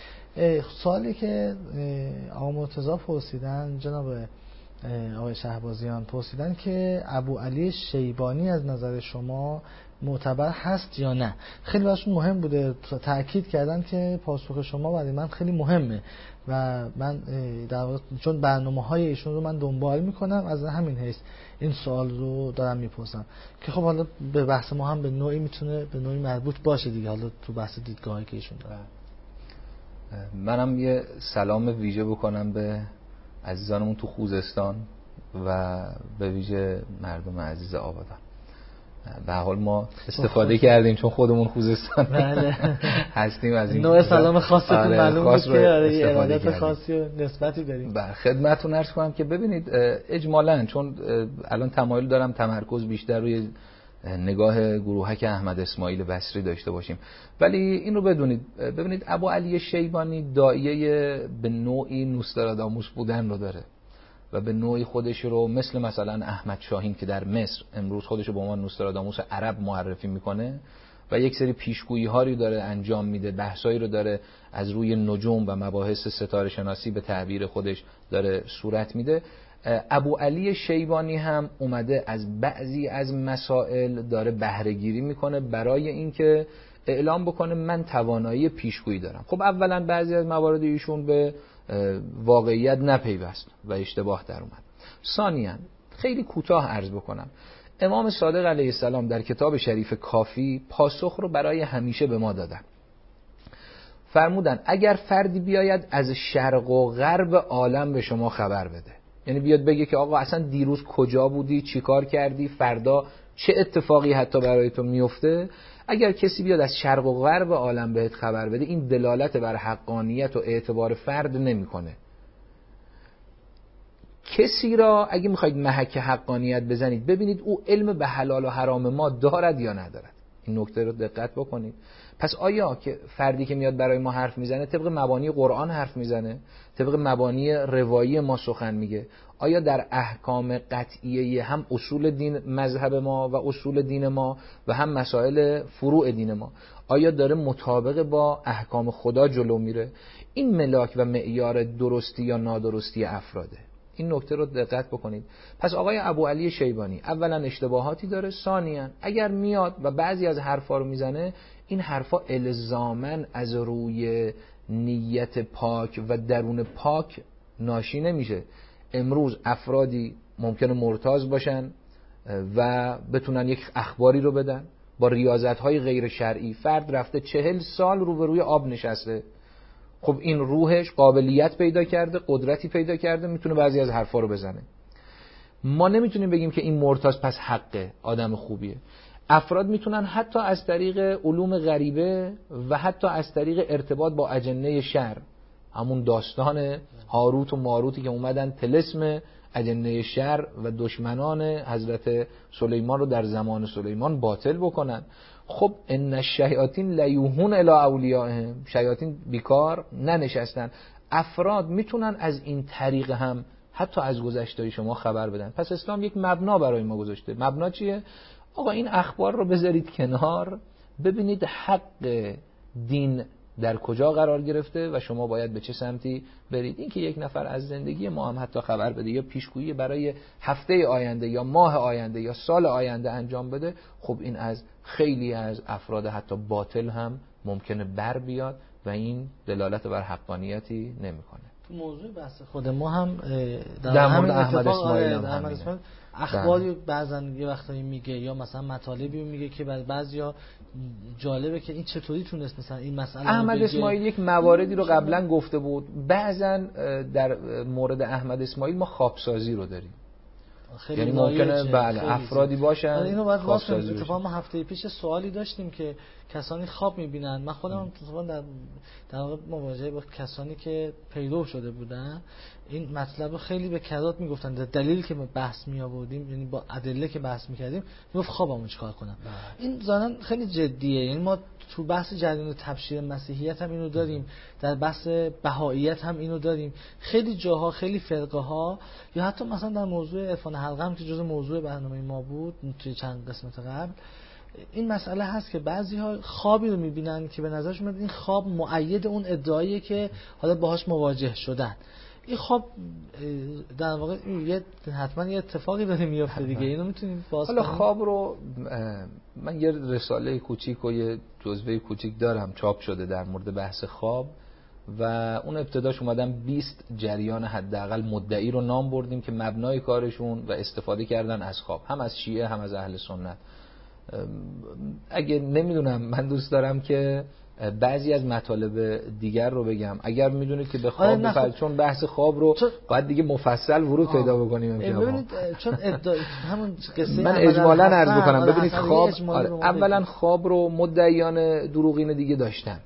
سوالی که آقا مرتضی پرسیدن، جناب آقای شهبازیان پرسیدن که ابو علی شیبانی از نظر شما معتبر هست یا نه، خیلی براشون مهم بوده، تأکید کردن که پاسخ شما برای من خیلی مهمه و من در واقع چون برنامه‌های ایشون رو من دنبال میکنم، از همین حیث این سوال رو دارم میپرسم که خب حالا به بحث ما هم به نوعی میتونه به نوعی مربوط باشه دیگه، حالا تو بحث دیدگاهی که ایشون دارن. منم یه سلام ویژه بکنم به عزیزانمون تو خوزستان و به ویژه مردم عزیز آبادان. به حال ما استفاده کردیم چون خودمون خوزستان بله هستیم از این نوع سلام خاصتون آره معلوم بود که آره ارادت خاصی و نسبتی داریم. بله خدمتتون عرض کنم که ببینید اجمالاً چون الان تمایل دارم تمرکز بیشتر روی نگاه گروهک احمد اسماعیل بصری داشته باشیم، ولی این رو بدونید ببینید ابو علی شیبانی داعیه به نوعی نوستراداموس بودن رو داره و به نوعی خودش رو مثل مثلا احمد شاهین که در مصر امروز خودش رو به عنوان نوستراداموس عرب معرفی میکنه و یک سری پیشگویی ها رو داره انجام میده، بحثایی رو داره از روی نجوم و مباحث ستاره شناسی به تعبیر خودش داره صورت میده. ابو علی شیبانی هم اومده از بعضی از مسائل داره بهره گیری میکنه برای اینکه اعلام بکنه من توانایی پیشگویی دارم. خب اولا بعضی از موارد ایشون به واقعیت نپیوست و اشتباه در اومد. ثانیاً خیلی کوتاه عرض بکنم، امام صادق علیه السلام در کتاب شریف کافی پاسخ رو برای همیشه به ما دادن. فرمودن اگر فردی بیاید از شرق و غرب عالم به شما خبر بده، یعنی بیاد بگه که آقا اصلا دیروز کجا بودی، چی کار کردی، فردا چه اتفاقی حتی برای تو میفته، اگر کسی بیاد از شرق و غرب عالم بهت خبر بده این دلالت بر حقانیت و اعتبار فرد نمیکنه. کسی را اگه میخواید محک حقانیت بزنید ببینید او علم به حلال و حرام ما دارد یا ندارد. این نکته رو دقت بکنید. پس آیا که فردی که میاد برای ما حرف میزنه طبق مبانی قرآن حرف میزنه، طبق مبانی روایی ما سخن میگه؟ آیا در احکام قطعیه هم اصول دین مذهب ما و اصول دین ما و هم مسائل فروع دین ما آیا داره مطابق با احکام خدا جلو میره؟ این ملاک و معیار درستی یا نادرستی افراده. این نکته رو دقت بکنید. پس آقای ابوعلی شیبانی اولا اشتباهاتی داره، ثانیاً اگر میاد و بعضی از حرفا رو میزنه، این حرفا الزاماً از روی نیت پاک و درون پاک ناشی نمیشه. امروز افرادی ممکنه مرتاض باشن و بتونن یک اخباری رو بدن با ریاضت‌های غیر شرعی. فرد رفته چهل سال روبروی آب نشسته، خب این روحش قابلیت پیدا کرده، قدرتی پیدا کرده، میتونه بعضی از حرفا رو بزنه. ما نمیتونیم بگیم که این مرتاض پس حقه، آدم خوبیه. افراد میتونن حتی از طریق علوم غریبه و حتی از طریق ارتباط با اجنه شر، همون داستان هاروت و ماروتی که اومدن طلسم اجنه شر و دشمنان حضرت سلیمان رو در زمان سلیمان باطل بکنن. خب ان الشیاطین لیوحون الی اولیائهم، شیاطین بیکار ننشستن. افراد میتونن از این طریق هم حتی از گذشته شما خبر بدن. پس اسلام یک مبنا برای ما گذاشته. مبنا چیه؟ آقا این اخبار رو بذارید کنار، ببینید حق دین در کجا قرار گرفته و شما باید به چه سمتی برید. این که یک نفر از زندگی ما هم حتی خبر بده یا پیشگویی برای هفته آینده یا ماه آینده یا سال آینده انجام بده، خب این از خیلی از افراد حتی باطل هم ممکنه بر بیاد و این دلالت بر حقانیتی نمیکنه. تو موضوع بحث خود ما هم در, در مورد احمد اسماعیل هم احمد اسماعیل اخباری بعضا یه وقتایی میگه یا مثلا مطالبی میگه که بعضیا جالبه که این چطوری تونست مثلا این مسئله احمد اسماعیل یک مواردی رو قبلا گفته بود. بعضا در مورد احمد اسماعیل ما خوابسازی رو داریم، یعنی ممکنه بله افرادی باشن اینو بعد واسه اتفاقا ما هفته پیش سوالی داشتیم که کسانی خواب میبینن. من خودم اتفاقا در در واقع مواجهه با کسانی که پیرو شده بودن این مطلب خیلی به کرات میگفتن. در دلیل که ما بحث می آوردیم، یعنی با ادله که بحث میکردیم، میگفت خوابمو چیکار کنم. این ظاهرا خیلی جدیه. یعنی ما تو بحث جریان تبشیر مسیحیت هم اینو داریم، در بحث بهاییت هم اینو داریم، خیلی جاها خیلی فرقه ها، یا حتی مثلا در موضوع عرفان حلقه هم که جزء موضوع برنامه ما بود توی چند قسمت قبل، این مسئله هست که بعضی ها خوابی رو میبینن که به نظرشون میاد این خواب مؤید اون ادعاییه که حالا باهاش مواجه شدن. این خواب در واقع یه حتما یه اتفاقی داره میفته دیگه. اینو میتونیم باز حالا خواب رو من یه رساله کوچیک و یه جزوه کوچیک دارم چاپ شده در مورد بحث خواب و اون ابتداش اومدم بیست جریان حداقل مدعی رو نام بردیم که مبنای کارشون و استفاده کردن از خواب، هم از شیعه هم از اهل سنت. اگه نمیدونم، من دوست دارم که بعضی از مطالب دیگر رو بگم اگر میدونید که به خواب بفرد، چون بحث خواب رو چون... باید دیگه مفصل ورود پیدا بکنیم. ببینید چون ادعا... همون قصه من اجمالا عرض بکنم. ببینید خواب آره. اولا خواب رو مدعیان دروغین دیگه داشتن،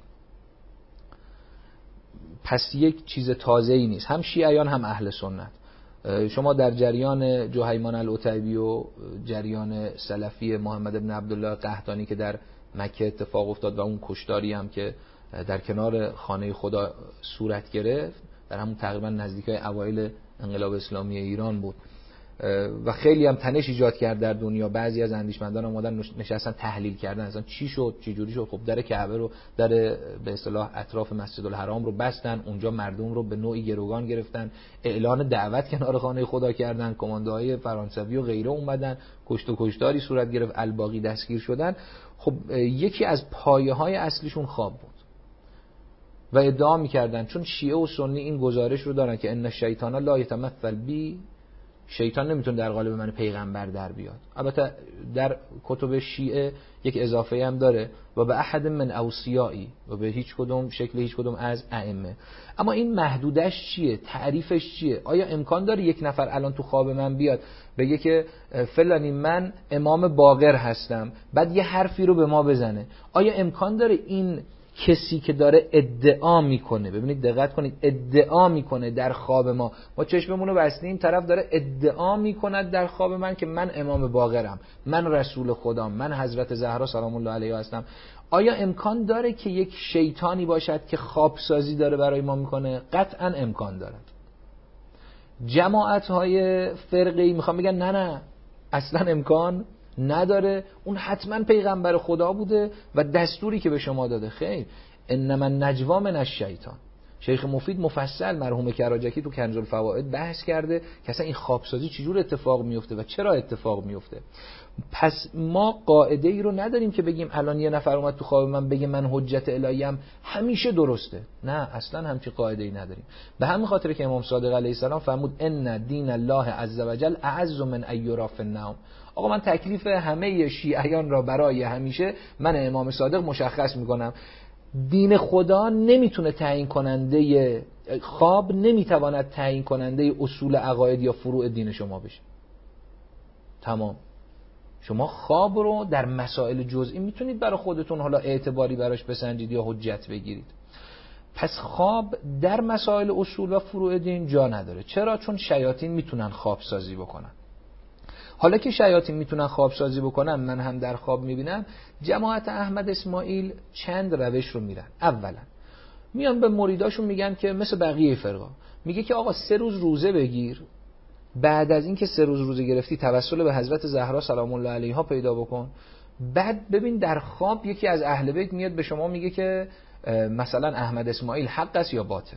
پس یک چیز تازه‌ای نیست، هم شیعیان هم اهل سنت. شما در جریان جهیمان العتیبی و جریان سلفی محمد بن عبدالله قحطانی که در مکه اتفاق افتاد و اون کشتاری هم که در کنار خانه خدا صورت گرفت در همون تقریبا نزدیکای اوایل انقلاب اسلامی ایران بود و خیلی هم تنش ایجاد کرد در دنیا. بعضی از اندیشمندان اومدن نشستن تحلیل کردن اصلا چی شد چی جوری شد. خب در کعبه رو، در به اصطلاح اطراف مسجد الحرام رو بستن، اونجا مردم رو به نوعی گروگان گرفتن، اعلان دعوت کنار خانه خدا کردن، کماندوهای فرانسوی و غیره اومدن، کشت و کشتاری صورت گرفت، الباقی دستگیر شدن. خب یکی از پایه‌های اصلیشون خواب بود و ادعا می‌کردن، چون شیعه و سنی این گزارش رو دارن که ان الشیطان لا یتمثل بی، شیطان نمیتونه در قالب من پیغمبر در بیاد. البته در کتب شیعه یک اضافه هم داره و به احد من اوصیایی و به هیچ کدوم شکل هیچ کدوم از ائمه. اما این محدودش چیه؟ تعریفش چیه؟ آیا امکان داره یک نفر الان تو خواب من بیاد بگه که فلانی من امام باقر هستم، بعد یه حرفی رو به ما بزنه؟ آیا امکان داره این کسی که داره ادعا میکنه، ببینید دقت کنید، ادعا میکنه در خواب ما، ما چشممون رو بستیم، طرف داره ادعا میکند در خواب من که من امام باقرم، من رسول خدام، من حضرت زهرا سلام الله علیها هستم. آیا امکان داره که یک شیطانی باشد که خوابسازی داره برای ما میکنه؟ قطعا امکان دارد. جماعت‌های فرقه‌ای میخوام بگن نه نه اصلا امکان نداره، اون حتما پیغمبر خدا بوده و دستوری که به شما داده. خیر، انما النجوا من الشیطان. شیخ مفید مفصل مرحوم کراجکی تو کنز الفوائد بحث کرده که اصلا این خوابسازی چجور اتفاق میفته و چرا اتفاق میفته. پس ما قاعده ای رو نداریم که بگیم الان یه نفر اومد تو خواب من بگه من حجت الهیم همیشه درسته. نه، اصلا همچین قاعده ای نداریم. به همین خاطر که امام صادق علیه السلام فرمود ان دین الله عز وجل اعز من ان یرا فی النوم. آقا من تکلیف همه شیعیان را برای همیشه من امام صادق مشخص میکنم. دین خدا نمیتونه تعیین کننده خواب، نمیتواند تعیین کننده اصول عقاید یا فروع دین شما بشه. تمام. شما خواب رو در مسائل جزئی میتونید برای خودتون حالا اعتباری براش بسنجید یا حجت بگیرید. پس خواب در مسائل اصول و فروع دین جا نداره. چرا؟ چون شیاطین میتونن خواب سازی بکنن. حالا که شیاطین میتونن خواب سازی بکنن، من هم در خواب میبینم، جماعت احمد اسماعیل چند روش رو میرن. اولا میان به مریداشون میگن که مثل بقیه فرقا، میگه که آقا سه روز روزه بگیر، بعد از این که سه روز روزه گرفتی توسل به حضرت زهرا سلام الله علیها پیدا بکن. بعد ببین در خواب یکی از اهل بیت میاد به شما میگه که مثلا احمد اسماعیل حق است یا باطل.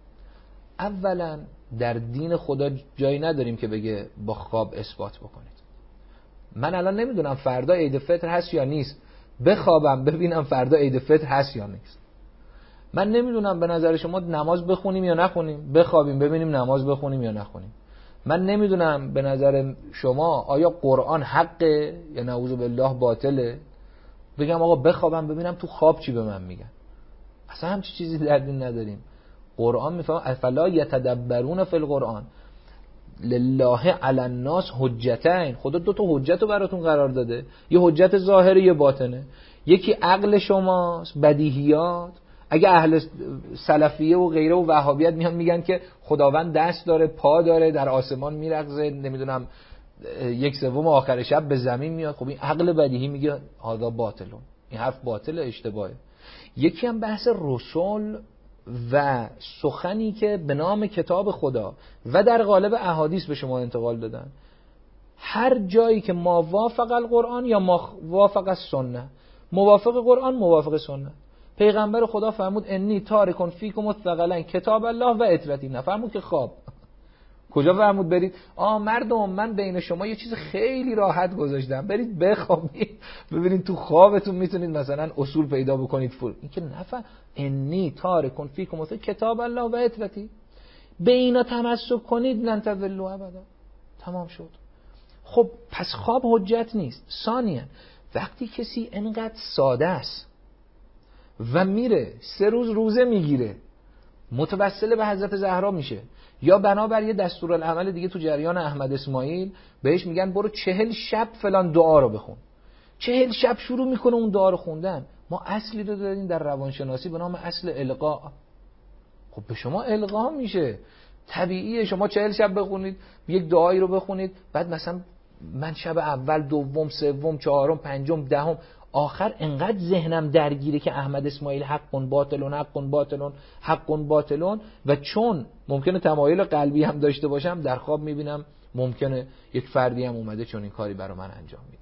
اولا در دین خدا جایی نداریم که بگه با خواب اثبات بکنید. من الان نمیدونم فردا عید فطر هست یا نیست، بخوابم ببینم فردا عید فطر هست یا نیست. من نمیدونم به نظر شما نماز بخونیم یا نخونیم، بخوابیم ببینیم نماز بخونیم یا نخونیم. من نمیدونم به نظر شما آیا قرآن حقه یا نعوذ بالله باطله، بگم آقا بخوابم ببینم تو خواب چی به من میگن. اصلا همچی چیزی در دین نداریم. قرآن میفهمه افلا یتدبرون فی القرآن لله علی الناس حجتین. خدا دو تا حجت رو براتون قرار داده، یه حجت ظاهره یه باطنه. یکی عقل شماست، بدیهیات. اگه اهل سلفیه و غیره و وهابیت میان میگن که خداوند دست داره، پا داره، در آسمان میرقصه، نمیدونم یک سوم آخر شب به زمین میاد، خب این عقل بدیهی میگه هذا باطلون، این حرف باطل، اشتباهه. یکی هم بحث رسول و سخنی که به نام کتاب خدا و در قالب احادیث به شما انتقال دادن. هر جایی که ما وافق القرآن یا ما وافق السنه، موافق قرآن موافق سنه. پیغمبر خدا فرمود انی تارکون فیکم الثقلین کتاب الله و اطرتی. نه فرمود که خواب. کجا فرمود برید؟ آ مردم من بین شما یه چیز خیلی راحت گذاشتم، برید بخوابید ببینید تو خوابتون میتونید مثلا اصول پیدا بکنید. فور این که نفهم انی تارکون فیکم کتاب الله و اطرتی، به اینا تمسک کنید لن تضلوا ابدا. تمام شد. خب پس خواب حجت نیست. ثانیاً وقتی کسی انقدر ساده است و میره سه روز روزه میگیره، متوسل به حضرت زهرا میشه، یا بنابر یه دستورالعمل دیگه تو جریان احمد اسماعیل بهش میگن برو چهل شب فلان دعا رو بخون، چهل شب شروع میکنه اون دعا رو خوندن. ما اصلی رو داریم در روانشناسی به نام اصل القا. خب به شما القا میشه، طبیعیه شما چهل شب بخونید، یک دعایی رو بخونید، بعد مثلا من شب اول، دوم، سوم، چهارم، پنجم، دهم، آخر انقدر ذهنم درگیره که احمد اسماعیل حقون باطلون حقون باطلون حقون باطلون، و چون ممکنه تمایل قلبی هم داشته باشم در خواب میبینم ممکنه یک فردی هم اومده چون این کاری برای من انجام میده.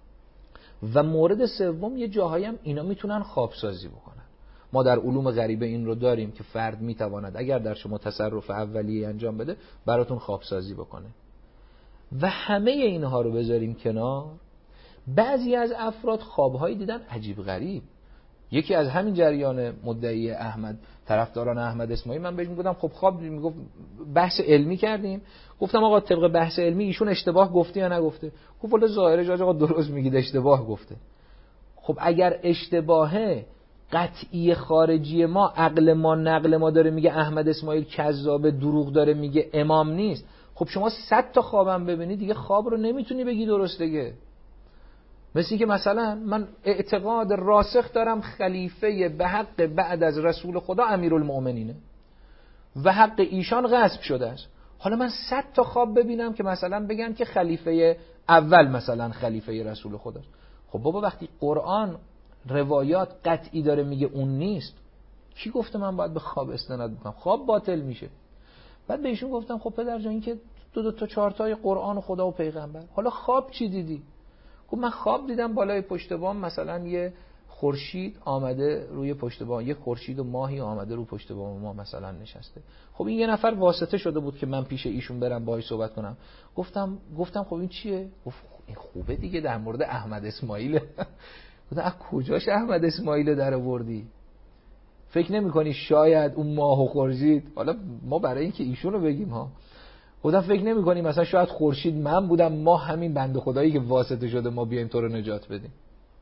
و مورد سوم یه جاهایی هم اینا میتونن خواب سازی بکنن. ما در علوم غریبه این رو داریم که فرد میتواند اگر در شما تصرف اولیه انجام بده براتون خواب سازی بکنه. و همه اینها رو بذاریم کنار، بعضی از افراد خوابهایی دیدن عجیب غریب. یکی از همین جریان مدعی احمد، طرفداران احمد اسماعیل، من بهش میگفتم خب خواب میگفت بحث علمی کردیم، گفتم آقا طبق بحث علمی ایشون اشتباه گفته یا نگفته؟ گفت والا ظاهرش آقا درست میگید اشتباه گفته. خب اگر اشتباهه قطعی خارجی ما، عقل ما، نقل ما داره میگه احمد اسماعیل کذاب، دروغ داره میگه، امام نیست، خب شما صد تا خوابم ببینی دیگه خواب رو نمیتونی بگی درست دیگه. مثل این که مثلا من اعتقاد راسخ دارم خلیفه به حق بعد از رسول خدا امیرالمؤمنینه و حق ایشان غصب شده است. حالا من صد تا خواب ببینم که مثلا بگن که خلیفه اول مثلا خلیفه رسول خداست. خب بابا وقتی قرآن روایات قطعی داره میگه اون نیست، کی گفته من باید به خواب استناد بکنم؟ خواب باطل میشه. بعد به ایشون گفتم خب پدر جان این که دو دو تا چهار تای قرآن و خدا و پیغمبر، حالا خواب چی دیدی؟ گفت من خواب دیدم بالای پشت بام مثلا یه خورشید آمده روی پشت بام، یه خورشید و ماهی آمده رو پشت بام ما مثلا نشسته. خب این یه نفر واسطه شده بود که من پیش ایشون برم باهاش صحبت کنم. گفتم گفتم خب این چیه؟ گفت این خوبه دیگه، در مورد احمد اسماعیل. گفتم از کجاش احمد اسماعیل در آوردی؟ فکر نمی‌کنی شاید اون ماه و خورشید، حالا ما برای اینکه ایشونو بگیم ها، خدا فکر نمی‌کنی مثلا شاید خورشید من بودم، ما همین بنده خدایی که واسطه شده ما بیایم تو رو نجات بدیم؟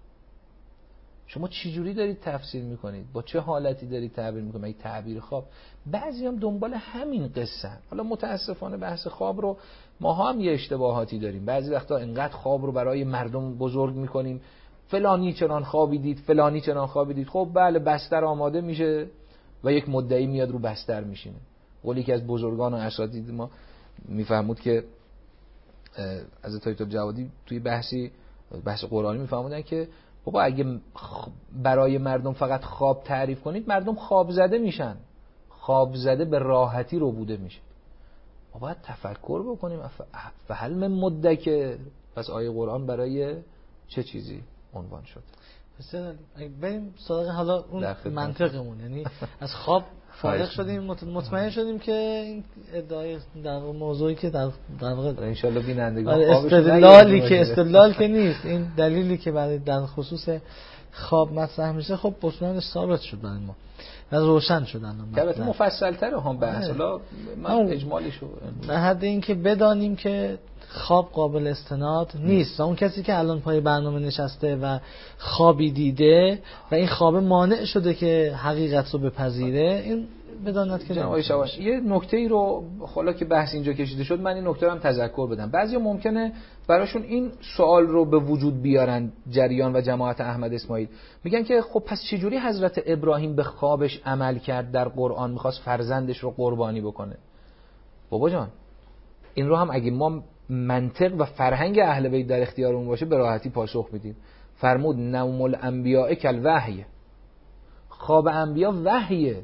شما چه جوری دارید تفسیر می‌کنید؟ با چه حالتی دارید تعبیر می‌کنید؟ این تعبیر خواب بعضی هم دنبال همین قصه. حالا متاسفانه بحث خواب رو ما هم یه اشتباهاتی داریم. بعضی وقتا انقدر خواب رو برای مردم بزرگ می‌کنیم، فلانی چنان خوابی دید، فلانی چنان خوابی دید. خب بله بستر آماده میشه و یک مدعی میاد رو بستر میشینه. قولی که از بزرگان و اساتید ما میفهمود که از آیت الجوادی توی بحثی بحث قرآنی میفهمودن که بابا اگه برای مردم فقط خواب تعریف کنید مردم خواب زده میشن، خواب زده به راحتی رو بوده میشه. ما باید تفکر بکنیم. فهل من مدکر، پس آیه قرآن برای چه چیزی عنوان شد؟ بسیار بریم سراغ حالا اون منطقمون، یعنی از خواب فارغ شدیم، مطمئن شدیم که این ادعای در موضوعی که در در واقع ان شاء الله بینندگان استدلالی که استدلال که نیست، این دلیلی که برای در خصوص خواب مطرح میشه خب اصولاً ثابت شد برای ما و روشن شد. البته مفصل تره هم بحث، حالا من اجمالیشو در حد این که بدانیم که خواب قابل استناد نیست و اون کسی که الان پای برنامه نشسته و خوابی دیده و این خواب مانع شده که حقیقت رو بپذیره، این بداند که جناب شواش یه نکته‌ای رو حالا که بحث اینجا کشیده شد من این نکته رو هم تذکر بدم. بعضیا ممکنه براشون این سوال رو به وجود بیارن، جریان و جماعت احمد اسماعیل میگن که خب پس چجوری حضرت ابراهیم به خوابش عمل کرد در قرآن، میخواست فرزندش رو قربانی بکنه؟ بابا جان این رو هم اگه ما منطق و فرهنگ اهل بیت در اختیارمون باشه به راحتی پاسخ میدیم. فرمود نوم الانبیاء کالوحی، خواب انبیا وحیه،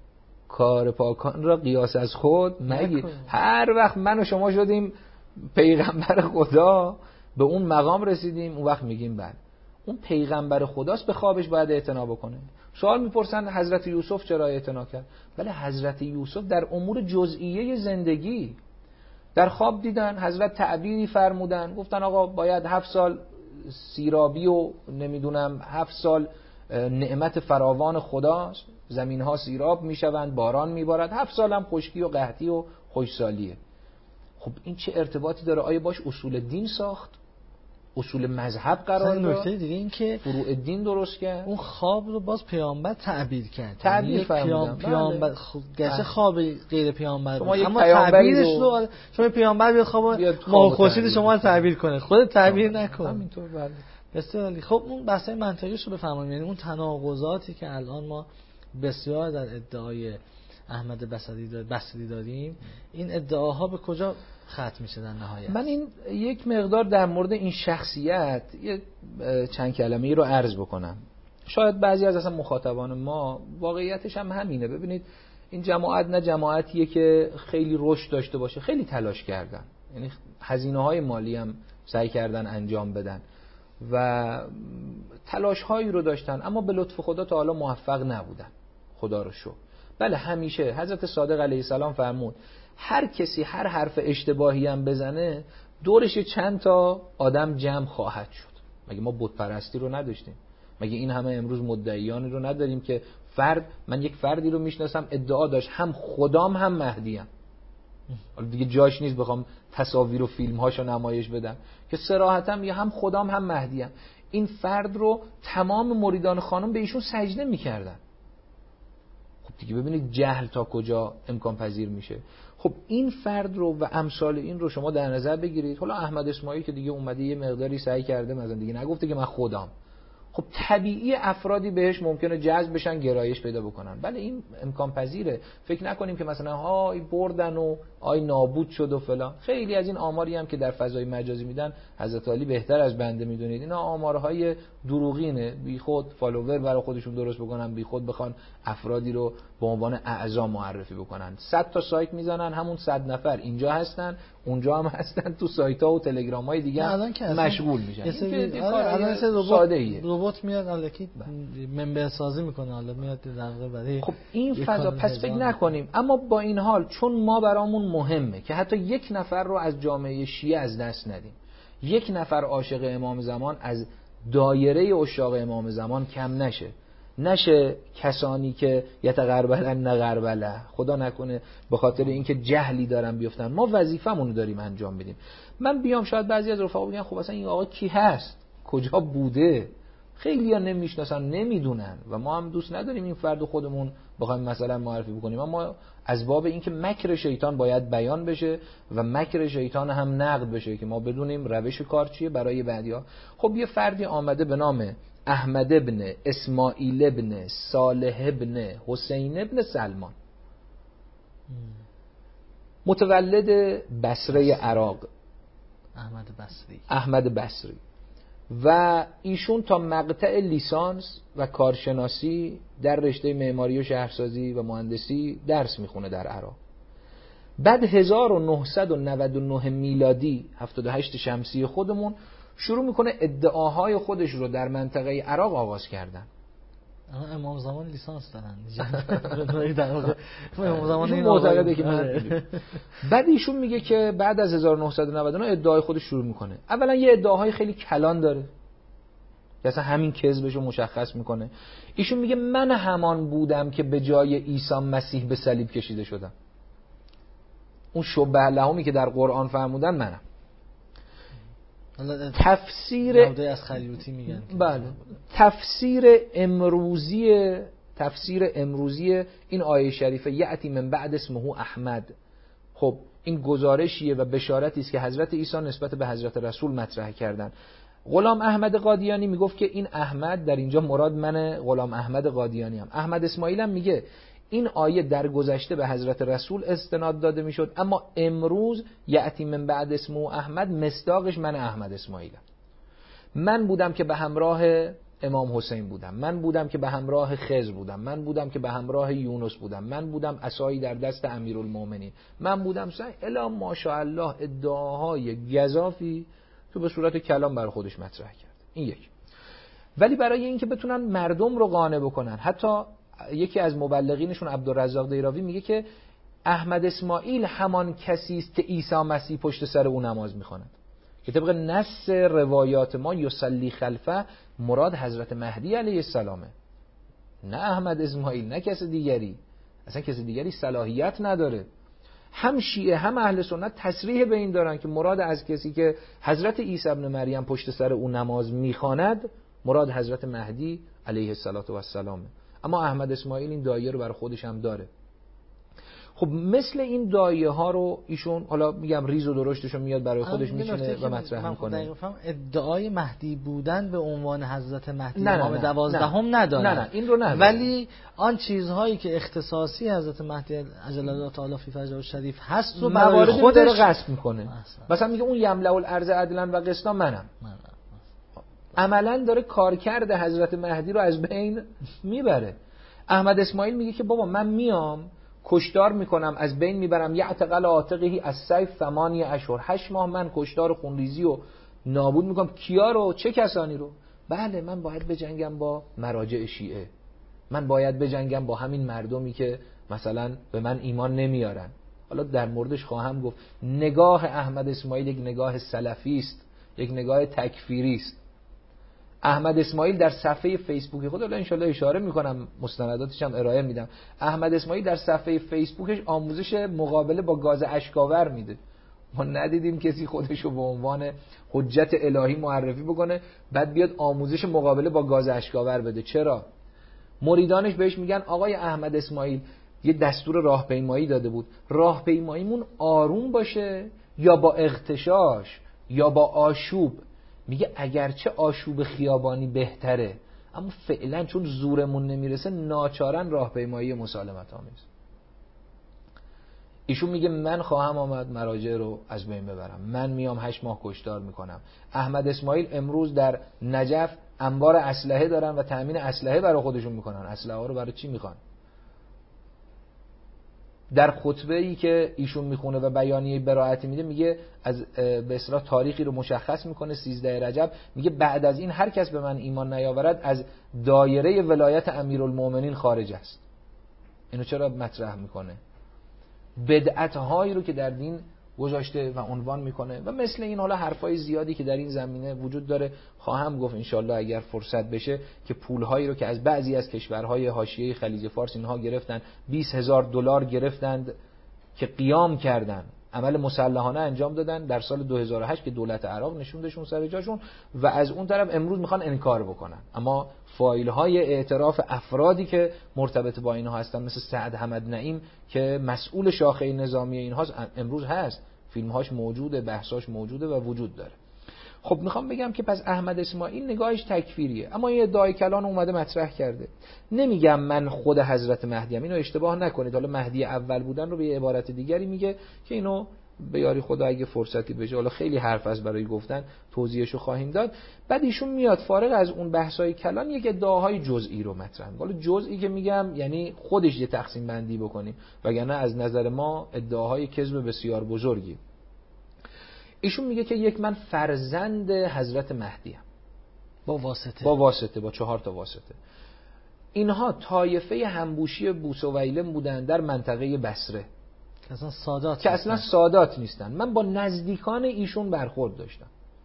کار پاکان را قیاس از خود مگی. هر وقت من و شما شدیم پیغمبر خدا به اون مقام رسیدیم اون وقت میگیم بله اون پیغمبر خداست، به خوابش باید اعتنا بکنه. سوال میپرسن حضرت یوسف چرا اعتنا کرد؟ بله حضرت یوسف در امور جزئیه زندگی در خواب دیدن، حضرت تعبیری فرمودن، گفتن آقا باید هفت سال سیرابی و نمیدونم هفت سال نعمت فراوان خداست، زمین ها سیراب میشوند، باران میبارد، هفت سال هم خشکی و قحطی و خوشسالیه. خب این چه ارتباطی داره؟ آیا باش اصول دین ساخت؟ اصول مذهب قرار داد؟ نکته دیگه این که فروع دین درست کرد. اون خواب رو باز پیامبر تعبیر کرد، تعبیر فرمودن پیامبر گشه خواب غیر پیامبر شما بود. اما تعبیرش رو شما پیامبر بیاد خواب ماه خورشید شما رو تعبیر کنه، خودت تعبیر نکن. همینطور بله. بسیار عالی. خب اون بحث منطقیش رو بفرمایید، یعنی اون تناقضاتی که الان ما بسیار در ادعای احمد بصری داریم، این ادعاها به کجا ختم میشه در نهایت؟ من این یک مقدار در مورد این شخصیت یه چند کلمه‌ای رو عرض بکنم. شاید بعضی از اصلا مخاطبان ما واقعیتش هم همینه. ببینید این جماعت نه جماعتیه که خیلی رشد داشته باشه، خیلی تلاش کردن، یعنی هزینه‌های مالی هم سعی کردن انجام بدن و تلاش‌هایی رو داشتن، اما به لطف خدا تا حالا موفق نبودن، خدا رو شکر. بله همیشه حضرت صادق علیه السلام فرمود هر کسی هر حرف اشتباهی هم بزنه دورش چند تا آدم جمع خواهد شد. مگه ما بت پرستی رو نداشتیم؟ مگه این همه امروز مدعیانی رو نداریم که فرد، من یک فردی رو میشناسم ادعا داشت هم خدام هم مهدیم، حالا دیگه جاش نیست بخوام تصاویر و فیلم هاشو نمایش بدم، که صراحتا میگه هم خدام هم مهدیم. این فرد رو تمام مریدان خانم به ایشون سجده میکردن. خب دیگه ببینید جهل تا کجا امکان پذیر میشه. خب این فرد رو و امثال این رو شما در نظر بگیرید. حالا احمد اسماعیل که دیگه اومده یه مقداری سعی کرده، مثلا دیگه نگفته که من خودم، خب طبیعی افرادی بهش ممکنه جذب بشن، گرایش پیدا بکنن. بله این امکان پذیره. فکر نکنیم که مثلا های بردن و آی نابود شد و فلان. خیلی از این آماری هم که در فضای مجازی میدن حضرت علی بهتر از بنده میدونید، اینا آمارهای دروغینه، بی خود فالوور برای خودشون درست بکنن، بی خود بخوان افرادی رو به عنوان اعضا معرفی بکنن. صد تا سایت میزنن، همون صد نفر اینجا هستن، اونجا هم هستن، تو سایت ها و تلگرام های دیگه مشغول میشن. این که الان ساده ایه. ربات میاد الکی منبر سازی میکنه، حالا میاد در واقع برای خب این فضا. پس فکر نکنیم. اما با این حال چون ما برامون مهمه که حتی یک نفر رو از جامعه شیعه از دست ندیم، یک نفر عاشق امام زمان از دایره عشاق امام زمان کم نشه، نشه کسانی که یتغربلن نغربله، خدا نکنه به خاطر اینکه جهلی دارن بیفتن. ما وظیفمون رو داریم انجام بدیم. من بیام شاید بعضی از رفقا بگن خب اصلا این آقا کی هست، کجا بوده، خیلی ها نمیشناسن، نمیدونن و ما هم دوست نداریم این فرد خودمون بخوایم مثلا معرفی بکنیم. اما از باب اینکه مکر شیطان باید بیان بشه و مکر شیطان هم نقد بشه که ما بدونیم روش کار چیه برای بعدیا. خب یه فردی آمده به نام احمد ابن اسماعیل ابن صالح ابن حسین ابن سلمان، متولد بصره عراق، احمد بصری احمد بصری و ایشون تا مقطع لیسانس و کارشناسی در رشته معماری و شهرسازی و مهندسی درس میخونه در عراق. بعد هزار و نهصد و نود و نه میلادی هفتاد و هشت شمسی خودمون شروع میکنه ادعاهای خودش رو در منطقه عراق آغاز کردن. امام زمان لیسانس دارن در واقع امام زمان این معتقده که من. بعد ایشون میگه که بعد از هزار و نهصد و نود و نه ادعای خودش شروع میکنه. اولا یه ادعاهای خیلی کلان داره که اصلا همین کذبش رو مشخص میکنه. ایشون میگه من همان بودم که به جای عیسی مسیح به صلیب کشیده شدم. اون شبه لهمی که در قرآن فرمودن منم. تفسیر از خلیوتی میگن. بله. تفسیر امروزی تفسیر امروزی این آیه شریفه یأتی من بعد اسمه احمد. خب این گزارشیه و بشارتی است که حضرت عیسی نسبت به حضرت رسول مطرح کردن. غلام احمد قادیانی میگفت که این احمد در اینجا مراد من غلام احمد قادیانی هم. احمد اسماعیل هم میگه این آیه در گذشته به حضرت رسول استناد داده میشد، اما امروز یأتی من بعد اسمه احمد مصداقش من احمد اسماعیلم. من بودم که به همراه امام حسین بودم، من بودم که به همراه خضر بودم، من بودم که به همراه یونس بودم، من بودم عصایی در دست امیرالمومنین، من بودم سعی الا ماشاءالله ادعاهای گزافی تو به صورت کلام برای خودش مطرح کرد. این یک. ولی برای اینکه بتونن مردم رو قانع بکنن، حتی یکی از مبلغینشون عبدالرزاق دیراوی میگه که احمد اسماعیل همان کسی است که عیسی مسیح پشت سر او نماز میخواند که طبق نص روایات ما یصلی خلفه مراد حضرت مهدی علیه السلامه، نه احمد اسماعیل، نه کس دیگری. اصلا کس دیگری صلاحیت نداره. هم شیعه هم اهل سنت تصریح به این دارن که مراد از کسی که حضرت عیسی ابن مریم پشت سر او نماز میخواند مراد حضرت مهدی علیه السلام. اما احمد اسماعیل این دایره رو برای خودش هم داره. خب مثل این دایه ها رو ایشون حالا میگم ریز و درشتش رو میاد برای خودش میشینه و مطرح میکنه. من فهم ادعای مهدی بودن به عنوان حضرت مهدی امام دوازدهم نداره. نه نه این رو نداره. ولی آن چیزهایی که اختصاصی حضرت مهدی عجل الله تعالی فی فرجه الشریف هست رو برای خودش غصب میکنه. مثلا میگه اون یملأ الارض عدلا و قسطا منم. عملا داره کارکرد حضرت مهدی رو از بین میبره. احمد اسماعیل میگه که بابا من میام کشتار میکنم، از بین میبرم، یعتقل عاتقه از سیف ثمانی اشهر، هشت ماه من کشتار خونریزی و نابود میکنم. کیا رو؟ چه کسانی رو؟ بله من باید بجنگم با مراجع شیعه، من باید بجنگم با همین مردمی که مثلا به من ایمان نمیارن. حالا در موردش خواهم گفت. نگاه احمد اسماعیل یک نگاه سلفی است، یک نگاه تکفیری است. احمد اسماعیل در صفحه فیسبوک خود، حالا ان شاءالله اشاره میکنم مستنداتش هم ارائه میدم، احمد اسماعیل در صفحه فیسبوکش آموزش مقابله با گاز اشکاور میده. ما ندیدیم کسی خودش رو به عنوان حجت الهی معرفی بکنه بعد بیاد آموزش مقابله با گاز اشکاور بده. چرا؟ مریدانش بهش میگن آقای احمد اسماعیل یه دستور راهپیمایی داده بود، راهپیماییمون آروم باشه یا با اغتشاش یا با آشوب؟ میگه اگرچه آشوب خیابانی بهتره، اما فعلا چون زورمون نمیرسه ناچارن راهپیمایی مسالمت آمیز. ایشون میگه من خواهم آمد مراجع رو از بین ببرم، من میام هشت ماه کشتار میکنم. احمد اسماعیل امروز در نجف انبار اسلحه دارن و تامین اسلحه برای خودشون میکنن. اسلحه ها رو برای چی میخوان؟ در خطبه ای که ایشون میخونه و بیانیه براءتی میده میگه از به اصطلاح تاریخی رو مشخص میکنه، سیزده رجب، میگه بعد از این هر کس به من ایمان نیاورد از دایره ولایت امیرالمومنین خارج است. اینو چرا مطرح میکنه؟ بدعت هایی رو که در دین گذاشته و عنوان میکنه و مثل این حالا حرفای زیادی که در این زمینه وجود داره. خواهم گفت انشالله اگر فرصت بشه که پولهایی رو که از بعضی از کشورهای حاشیه خلیج فارس اینها گرفتن، بیست هزار دلار گرفتند که قیام کردن، عمل مسلحانه انجام دادن در سال دو هزار و هشت که دولت عراق نشوندشون سر جاشون، و از اون طرف امروز میخوان انکار بکنن. اما فایل های اعتراف افرادی که مرتبط با اینها هستن مثل سعد حمد نعیم که مسئول شاخه نظامی اینهاست امروز هست، فیلم هاش موجوده، بحثاش موجوده و وجود داره. خب میخوام بگم که پس احمد اسماعیل نگاهش تکفیریه، اما این ادعای کلان اومده مطرح کرده. نمیگم من خود حضرت مهدی ام، اینو اشتباه نکنید، حالا مهدی اول بودن رو به عبارت دیگری میگه که اینو به یاری خدا اگه فرصتی بشه، حالا خیلی حرف از برای گفتن، توضیحشو خواهیم داد. بعد ایشون میاد فارغ از اون بحثای کلان یک ادعاهای جزئی رو مطرح میکنه. حالا جزئی که میگم یعنی خودش یه تقسیم بندی بکنیم، وگرنه از نظر ما ادعاهای کذب بسیار بزرگی. ایشون میگه که یک من فرزند حضرت مهدی ام با واسطه با واسطه با چهار تا واسطه. اینها طایفه همبوشی بوسویلم بودن در منطقه بصره که اصلا سادات که اصلا سادات نیستن. من با نزدیکان ایشون برخورد داشتم،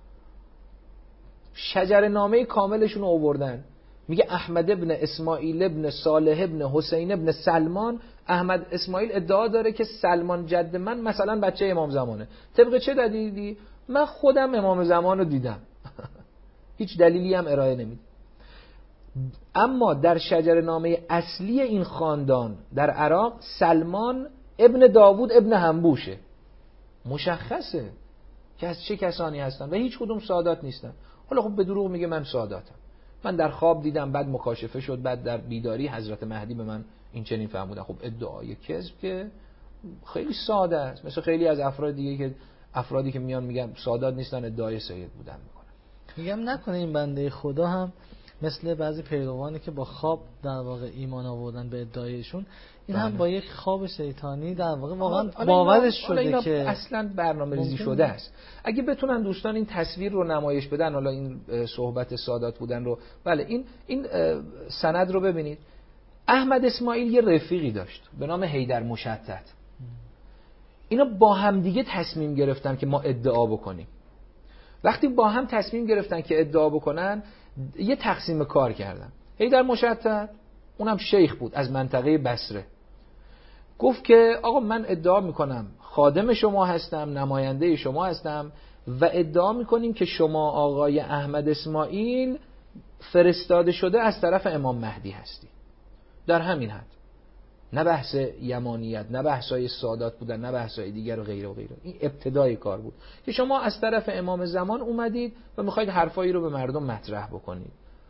شجرنامه کاملشون رو آوردن. میگه احمد ابن اسماعیل ابن صالح ابن حسین ابن سلمان. احمد اسماعیل ادعا داره که سلمان جد من مثلا بچه امام زمانه. طبق چه دلیلی؟ من خودم امام زمان رو دیدم. هیچ دلیلی هم ارائه نمیده. اما در شجرنامه اصلی این خاندان در عراق سلمان ابن داوود ابن همبوشه، مشخصه که از چه کسانی هستن و هیچ کدوم سادات نیستن. حالا خب به دروغ میگه من ساداتم، من در خواب دیدم، بعد مکاشفه شد، بعد در بیداری حضرت مهدی به من این چنین فرمودن. خب ادعای کذب که خیلی ساده است، مثل خیلی از افراد دیگه که افرادی که میان میگن سادات نیستن ادعای سید بودن میکنن. میگم نکنه این بنده خدا هم مثل بعضی پیروانی که با خواب در واقع ایمان آوردن به ادعایشون، این هم با یک خواب شیطانی در واقع واقعا باورش شده که اصلا برنامه ریزی شده است. اگه بتونن دوستان این تصویر رو نمایش بدن، حالا این صحبت سادات بودن رو، بله این این سند رو ببینید. احمد اسماعیل یه رفیقی داشت به نام حیدر مشتت. اینا با هم دیگه تصمیم گرفتن که ما ادعا بکنیم. وقتی با هم تصمیم گرفتن که ادعا بکنن، یه تقسیم کار کردن. حیدر مشتت اونم شیخ بود از منطقه بصره، گفت که آقا من ادعا میکنم خادم شما هستم، نماینده شما هستم و ادعا میکنیم که شما آقای احمد اسماعیل فرستاده شده از طرف امام مهدی هستی. در همین حد، نه بحث یمانیت، نه بحثای سادات بودن، نه بحثای دیگر و غیره و غیره. این ابتدای کار بود که شما از طرف امام زمان اومدید و میخواید حرفایی رو به مردم مطرح بکنید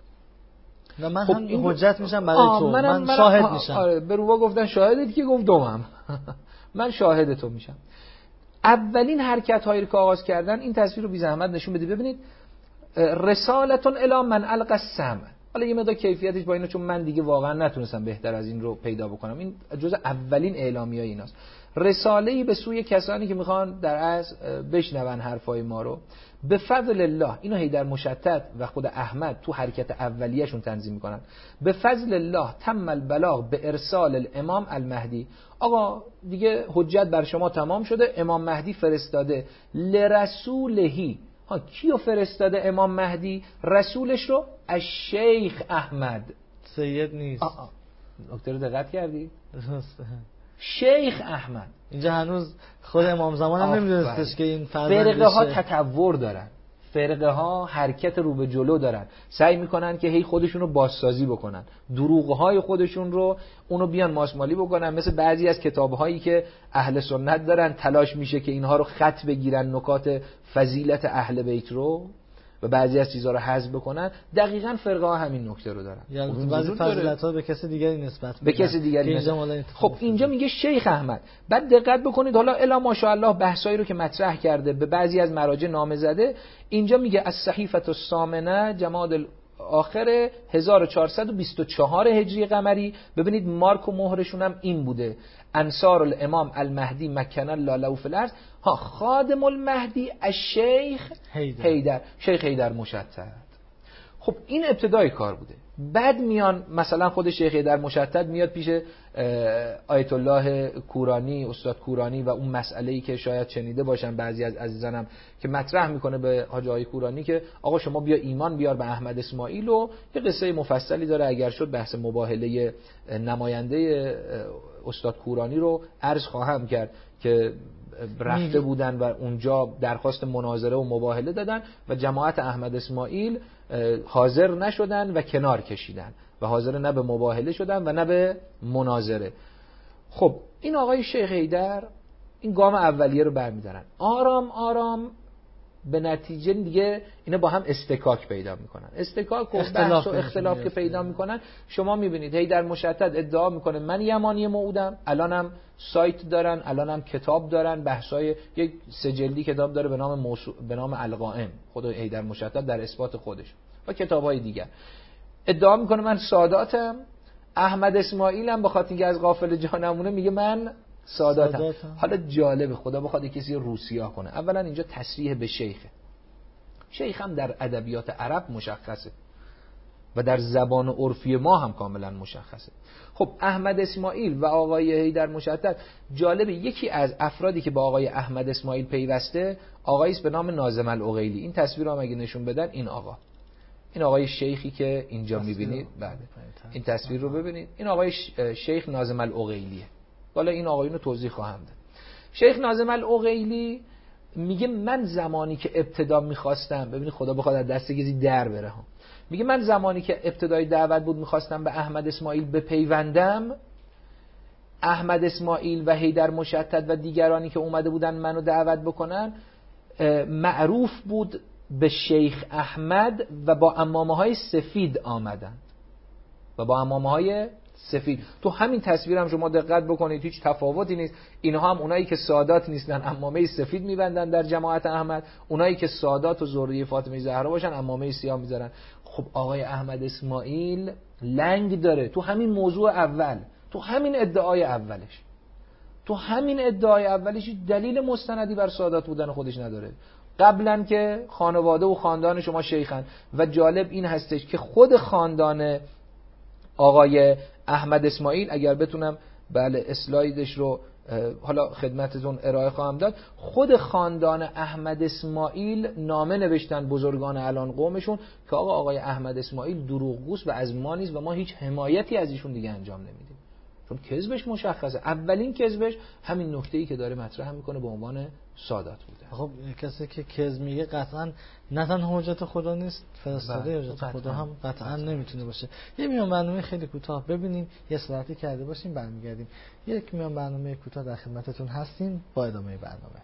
و من خب هم این حجت میشم برای تو، من, من شاهد میشم. آره به روبا گفتن شاهدت که گفت دومم. من شاهد تو میشم. اولین حرکت هایی که آغاز کردن، این تصویر رو بی زحمت نشون بدید ببینید. رسالتون الی من القى السمع. حالا یه مقدار کیفیتش با اینو، چون من دیگه واقعا نتونستم بهتر از این رو پیدا بکنم، این جزء اولین اعلامیه‌ای ایناست. رساله‌ای به سوی کسانی که میخوان در از بشنون حرفای ما رو. به فضل الله، اینو حیدر مشتت و خود احمد تو حرکت اولیه‌شون تنظیم میکنن. به فضل الله تم البلاغ به ارسال الامام المهدی. آقا دیگه حجت بر شما تمام شده، امام مهدی فرستاده لرسولهی. ها کیو فرستاده امام مهدی؟ رسولش رو، الشیخ احمد. سید نیست. دکتر دقت کردی؟ شیخ احمد. اینجا هنوز خود امام زمان هم نمیدونستش که این فرزندشه. فرقه ها تطور دارن، فرقه ها حرکت رو به جلو دارن، سعی میکنن که هی خودشون رو بازسازی بکنن، دروغ های خودشون رو اونو بیان ماسمالی بکنن. مثل بعضی از کتاب هایی که اهل سنت دارن تلاش میشه که اینها رو خط بگیرن، نکات فضیلت اهل بیت رو و بعضی از چیزها رو حذف بکنن. دقیقاً فرقه ها همین نکته رو دارن، یعنی بعضی فضیلت‌ها به کسی دیگری نسبت به کسی دیگری نسبت. خب اینجا میگه شیخ احمد، بعد دقت بکنید حالا الا ماشاءالله بحثایی رو که مطرح کرده به بعضی از مراجع نامه زده. اینجا میگه از صحیفه الثامنه جماد آخر هزار و چهارصد و بیست و چهار هجری قمری. ببینید مارک و مهرشون هم این بوده، انصار الامام المهدی مکن الله له فی الارض، ها خادم المهدی الشیخ حیدر، شیخ حیدر مشتت. خب این ابتدای کار بوده. بعد میان مثلا خود شیخ حیدر مشتت میاد پیش آیت الله کورانی، استاد کورانی و اون مسئله‌ای که شاید شنیده باشن بعضی از عزیزانم که مطرح میکنه به حاج آقای کورانی که آقا شما بیا ایمان بیار به احمد اسماعیل، و یه قصه مفصلی داره، اگر شد بحث مباهله نماینده استاد کورانی رو عرض خواهم کرد که رفته بودن و اونجا درخواست مناظره و مباهله دادن و جماعت احمد اسماعیل حاضر نشدن و کنار کشیدن و حاضر نه به مباهله شدن و نه به مناظره. خب این آقای شیخ حیدر این گام اولیه رو برمیدارن، آرام آرام به نتیجه دیگه اینا با هم استکاک پیدا میکنن، استکاک و بحث و اختلاف که پیدا میکنن. شما میبینید حیدر مشتت ادعا میکنه من یمانی موعودم، الانم سایت دارن، الانم کتاب دارن، بحثای یک سجلی کتاب داره به نام موسو... به نام القائم، خود حیدر مشتت در اثبات خودش و کتابهای دیگر ادعا میکنه من ساداتم. احمد اسماعیل هم بخاطر اینکه از غافل جا نمونه میگه من ساداتم. ساداتم. حالا جالبه خدا بخواد کسی رو روسیا کنه، اولا اینجا تصریح به شیخه، شیخ هم در ادبیات عرب مشخصه و در زبان عرفی ما هم کاملا مشخصه. خب احمد اسماعیل و آقای حیدر مشتت، جالبه یکی از افرادی که با آقای احمد اسماعیل پیوسته آقایی است به نام ناظم العقیلی. این تصویر رو اگه نشون بدن، این آقا، این آقای شیخی که اینجا میبینید، بله این تصویر رو ببینید، این آقای شیخ ناظم العقیلیه. حالا این آقایون رو توضیح خواهم داد. شیخ ناظم العقیلی میگه من زمانی که ابتدا میخواستم، ببینید خدا بخواد از دست کسی در بره ها، میگه من زمانی که ابتدای دعوت بود میخواستم به احمد اسماعیل بپیوندم، احمد اسماعیل و حیدر مشتت و دیگرانی که اومده بودن منو دعوت بکنن معروف بود به شیخ احمد و با عمامه های سفید آمدن و با عمامه های سفید. تو همین تصویر هم شما دقت بکنید هیچ تفاوتی نیست، اینها هم اونایی که سادات نیستن عمامه سفید میبندن در جماعت احمد، اونایی که سادات و ذریه فاطمه زهرا باشن عمامه سیاه میذارن. خب آقای احمد اسماعیل لنگ داره تو همین موضوع اول، تو همین ادعای اولش، تو همین ادعای اولش دلیل مستندی بر سادات بودن خودش نداره، قبلا که خانواده و خاندان شما شیخن. و جالب این هستش که خود خاندان آقای احمد اسماعیل، اگر بتونم بله اسلایدش رو حالا خدمتتون ارائه خواهم داد، خود خاندان احمد اسماعیل نامه نوشتن بزرگان الان قومشون که آقا آقای احمد اسماعیل دروغگوست و از ما نیست و ما هیچ حمایتی از ایشون دیگه انجام نمیدیم، چون کذبش مشخصه. اولین کذبش همین نکته‌ای که داره مطرح میکنه به عنوان سادات بوده. خب کسی که کذب میگه قطعا نه تنها حجت خدا نیست، فرستاده حجت خدا هم قطعا نمیتونه باشه. یه میان برنامه خیلی کوتاه ببینیم، یه صحبتی کرده باشیم برمیگردیم. یک میان برنامه کوتاه در خدمتتون هستیم با ادامه برنامه.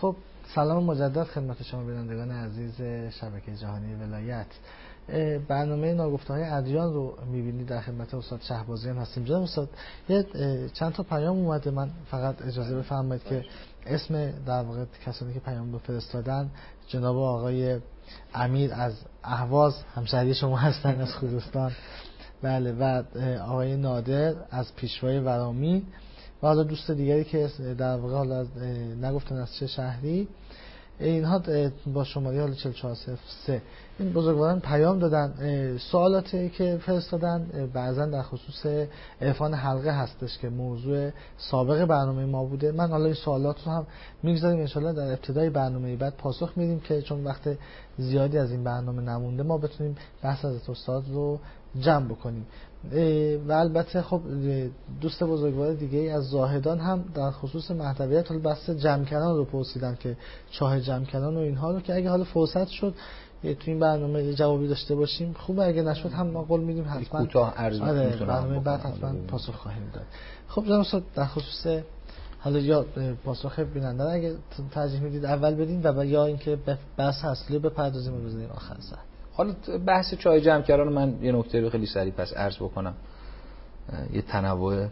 خب سلام مجدد خدمت شما بینندگان عزیز شبکه جهانی ولایت. برنامه ناگفته‌های ادیان رو می‌بینید، در خدمت استاد شهبازیان هستیم. جناب استاد یه چند تا پیام اومده، من فقط اجازه بفرمایید که اسم در واقع کسانی که پیام رو فرستادن جناب آقای امیر از اهواز همشهری شما هستن از خوزستان، بله، و آقای نادر از پیشوای ورامین و حالا دوست دیگری که در واقع حالا نگفتن از چه شهری، اینها با شماره حالا چهل و چهار صفر سه این بزرگواران پیام دادن. سوالاتی که فرستادن بعضا در خصوص عرفان حلقه هستش که موضوع سابق برنامه ما بوده. من حالا این سوالات رو هم میگذاریم ان شاءالله در ابتدای برنامه بعد پاسخ میدیم که چون وقت زیادی از این برنامه نمونده ما بتونیم بحث از استاد رو جمع بکنیم. و البته خب دوست بزرگوار دیگه ای از زاهدان هم در خصوص مهدویت حالا بحث جمع‌کران رو پرسیدن که چاه جمع‌کران و اینها رو که اگه حالا فرصت شد تو این برنامه جوابی داشته باشیم خوبه، اگه نشد هم ما قول میدیم حتما کوتاه عرض می‌کنم، برنامه بعد حتما پاسخ خواهیم داد. خب جناب استاد در خصوص حالا یا پاسخ بیننده اگه ترجیح میدید اول بدین و یا اینکه بحث اصلی بپردازیم و بزنیم آخر سر. حالا بحث چای جمع‌کران رو من یه نکته رو خیلی سریع پس عرض بکنم، یه تنوع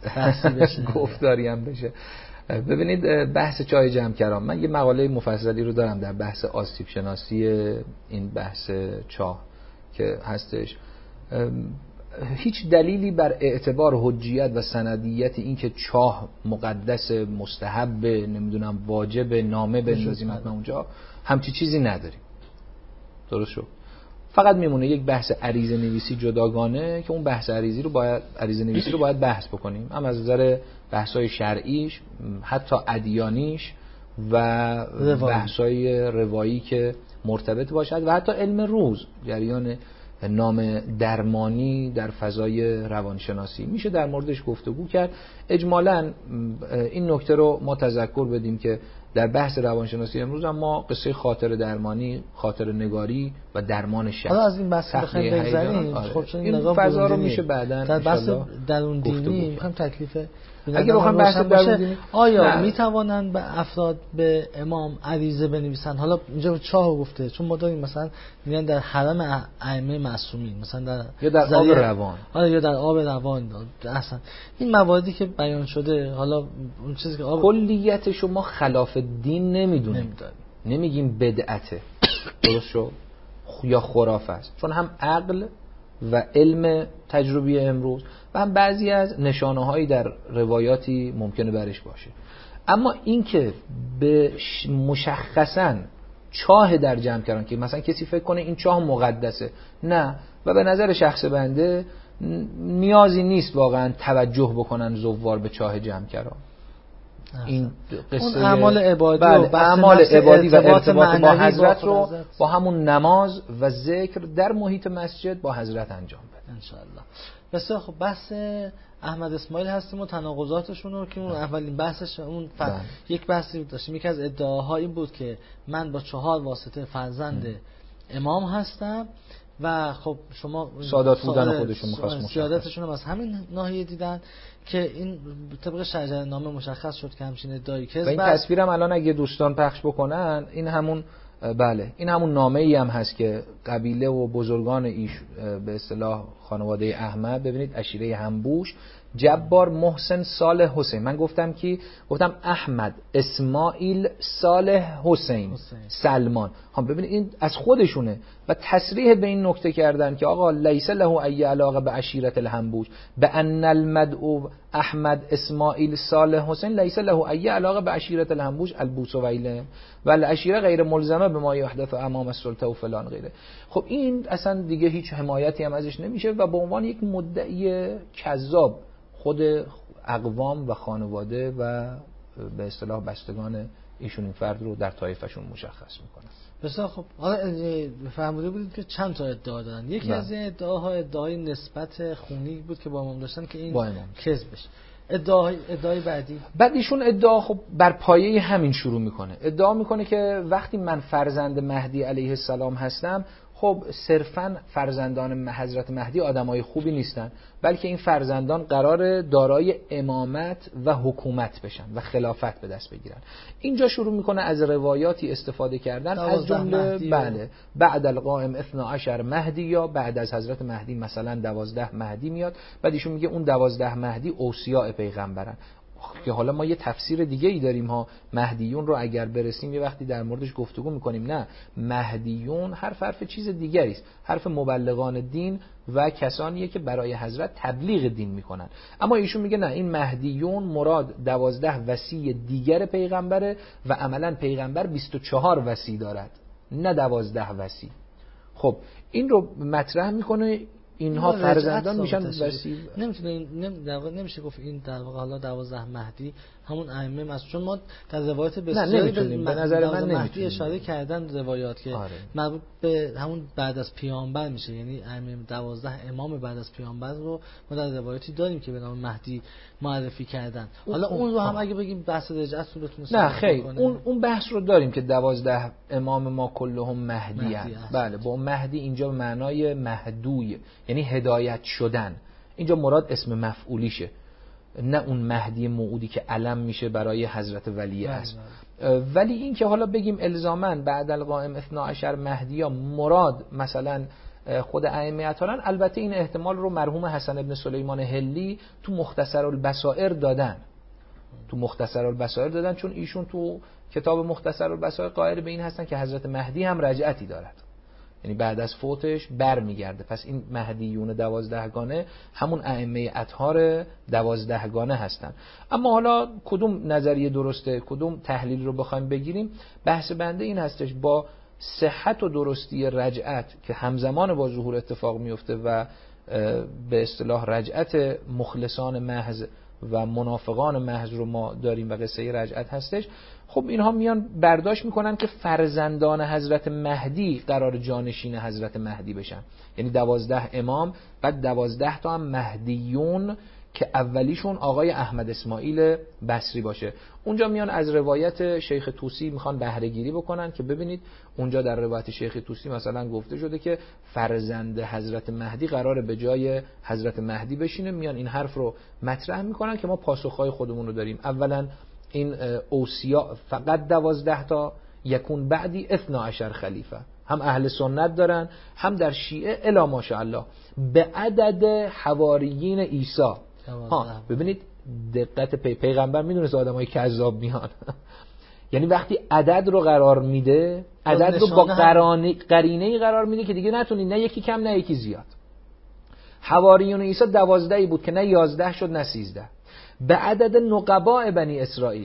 گفتاری هم بشه. ببینید بحث چای جمع‌کران، من یه مقاله مفصلی رو دارم در بحث آسیب شناسی این بحث چاه که هستش. هیچ دلیلی بر اعتبار حجیت و سندیت این که چاه مقدس، مستحب، نمیدونم واجب، نامه بنویسیم حتما اونجا، همچی چیزی نداریم. درست شد؟ فقط میمونه یک بحث عریضه نویسی جداگانه که اون بحث عریضی رو باید عریضه نویسی رو باید بحث بکنیم، هم از نظر بحث‌های شرعیش، حتی ادیانیش و بحث‌های روایی که مرتبط باشد و حتی علم روز، جریان نام درمانی در فضای روانشناسی میشه در موردش گفتگو کرد. اجمالاً این نکته رو ما تذکر بدیم که در بحث روانشناسی امروز هم ما قصه خاطر درمانی، خاطر نگاری و درمان شخص حالا از این بحث بخوایم بگذاریم. خب چون این فضا رو میشه بعداً در بحث درون دینی میخوام تکلیف اگر بخوام بحث درون دینی آیا میتوانند به افراد به امام عریضه بنویسن؟ حالا اینجا چاه گفته چون ما داریم مثلا میگن در حرم ائمه معصومین، مثلا در یا در آب روان، حالا یا در آب روان، اصلا این مواردی که بیان شده، حالا اون چیزی که آب کلیت شما خلاف دین نمیدونیم، نمیگیم بدعته، درست شد، یا خرافه است، چون هم عقل و علم تجربی امروز و هم بعضی از نشانه هایی در روایاتی ممکنه برش باشه. اما این که به مشخصاً چاه در جمع کردن که مثلا کسی فکر کنه این چاه مقدسه، نه، و به نظر شخص بنده نیازی نیست واقعا توجه بکنن زوار به چاه جمع کردن. این قصه اون اعمال عبادی بله، و اعمال عبادی و ارتباط با حضرت با رو با همون نماز و ذکر در محیط مسجد با حضرت انجام بده ان شاء الله. بسیار خب، بحث احمد اسماعیل هستیم و تناقضاتشون رو که اون اولین بحثش اون ف... یک بحثی داشتیم. یکی از ادعاها این بود که من با چهار واسطه فرزند ام. امام هستم و خب شما سادات بودن خودشون می‌خواست سیادتشون هم از همین ناحیه دیدن که این طبق شجره نامه مشخص شد که همچین ادعایی که و این تصویرم الان اگه دوستان پخش بکنن، این همون بله این همون نامه‌ای هم هست که قبیله و بزرگان ایش به اصطلاح خانواده احمد، ببینید عشیره همبوش، جبار، محسن، صالح، حسین. من گفتم که گفتم احمد، اسماعیل، صالح، حسین, حسین. سلمان. هم ببینید این از خودشونه و تصریح به این نکته کردن که آقا لیس له ای علاقه به عشیرت الهمبوش، به ان المدعو احمد، اسماعیل، صالح، حسین لیس له ای علاقه به عشیرت الهمبوش البوسویله و العشیره غیر ملزمه به ما یحدث امام السلطه و فلان غیره. خب این اصلا دیگه هیچ حمایتی هم ازش نمیشه و به عنوان یک مدعی کذاب خود اقوام و خانواده و به اصطلاح بستگان ایشون این فرد رو در طایفشون مشخص میکنن. بسیار خب، حالا فهمیده بودید که چند تا ادعا دارن. یکی نه. از این ادعاها ادعای نسبت خونی بود که با امام داشتن که این کذبش. ادعای ادعای بعدی بعد ایشون ادعا خب بر پایه همین شروع میکنه. ادعا میکنه که وقتی من فرزند مهدی علیه السلام هستم، خب صرفاً فرزندان حضرت مهدی آدمای خوبی نیستن، بلکه این فرزندان قرار دارای امامت و حکومت بشن و خلافت به دست بگیرن. اینجا شروع میکنه از روایاتی استفاده کردن، از جمله بله بعد القائم اثنا عشر مهدی، یا بعد از حضرت مهدی مثلا دوازده مهدی میاد. بعد ایشون میگه اون دوازده مهدی اوصیاء پیغمبرن، که حالا ما یه تفسیر دیگه ای داریم ها. مهدیون رو اگر برسیم یه وقتی در موردش گفتگو میکنیم. نه، مهدیون حرف حرف چیز دیگری است، حرف مبلغان دین و کسانیه که برای حضرت تبلیغ دین میکنن. اما ایشون میگه نه، این مهدیون مراد دوازده وصی دیگر پیغمبره و عملا پیغمبر بیست و چهار وصی دارد، نه دوازده وصی. خب این رو مطرح میکنه، اینها فرزندان میشن وصی. نمیتونه نمیشه گفت این در واقع حالا دوازده مهدی همون ائمه است، چون ما در روایات بسیاری به نظر من مهدی اشاره کردن روایات که آره. مربوط به همون بعد از پیامبر میشه، یعنی ائمه دوازده امام بعد از پیامبر رو ما در روایاتی داریم که به نام مهدی معرفی کردن. حالا اون, اون رو هم اگه بگیم بحث رجعت رو بتونه نه خیر، اون اون بحث رو داریم که دوازده امام ما کلهم مهدی هست. بله، با مهدی اینجا به معنای مهدوی، یعنی هدایت شدن. اینجا مراد اسم مفعولیشه، نه اون مهدی موعودی که علم میشه برای حضرت ولی است. ولی این که حالا بگیم الزاماً بعد القائم اثنا عشر مهدی ها مراد مثلا خود ائمه اطهارن، البته این احتمال رو مرحوم حسن ابن سلیمان هلی تو مختصر البصائر دادن. تو مختصر البصائر دادن چون ایشون تو کتاب مختصر البصائر قائل به این هستن که حضرت مهدی هم رجعتی دارد، یعنی بعد از فوتش بر میگرده. پس این مهدیون دوازدهگانه همون ائمه اطهار دوازدهگانه هستن. اما حالا کدوم نظریه درسته، کدوم تحلیل رو بخوایم بگیریم، بحث بنده این هستش با صحت و درستی رجعت که همزمان با ظهور اتفاق میفته و به اصطلاح رجعت مخلصان محض و منافقان محض رو ما داریم و قصه رجعت هستش. خب اینها میان برداشت میکنن که فرزندان حضرت مهدی قرار جانشین حضرت مهدی بشن، یعنی دوازده امام و دوازده تا هم مهدیون که اولیشون آقای احمد اسماعیل بصری باشه. اونجا میان از روایت شیخ طوسی میخوان بهره گیری بکنن که ببینید اونجا در روایت شیخ طوسی مثلا گفته شده که فرزند حضرت مهدی قراره به جای حضرت مهدی بشینه. میان این حرف رو مطرح میکنن که ما پاسخهای خودمون رو داریم. اولا این اوصیا فقط دوازده تا، یکون بعدی اثنا عشر خلیفه، هم اهل سنت دارن هم در شیعه الی ماشاءالله به عدد حواریین عیسی. ها ببینید دقت پی پیغمبر میدونست آدمای کذاب میان یعنی وقتی عدد رو قرار میده، عدد رو با قرانه قرینه‌ای قرار میده که دیگه نتونی نه یکی کم نه یکی زیاد. حواریون عیسی دوازدهی بود که نه یازده شد نه سیزده، به عدد نقباء بنی اسرائیل.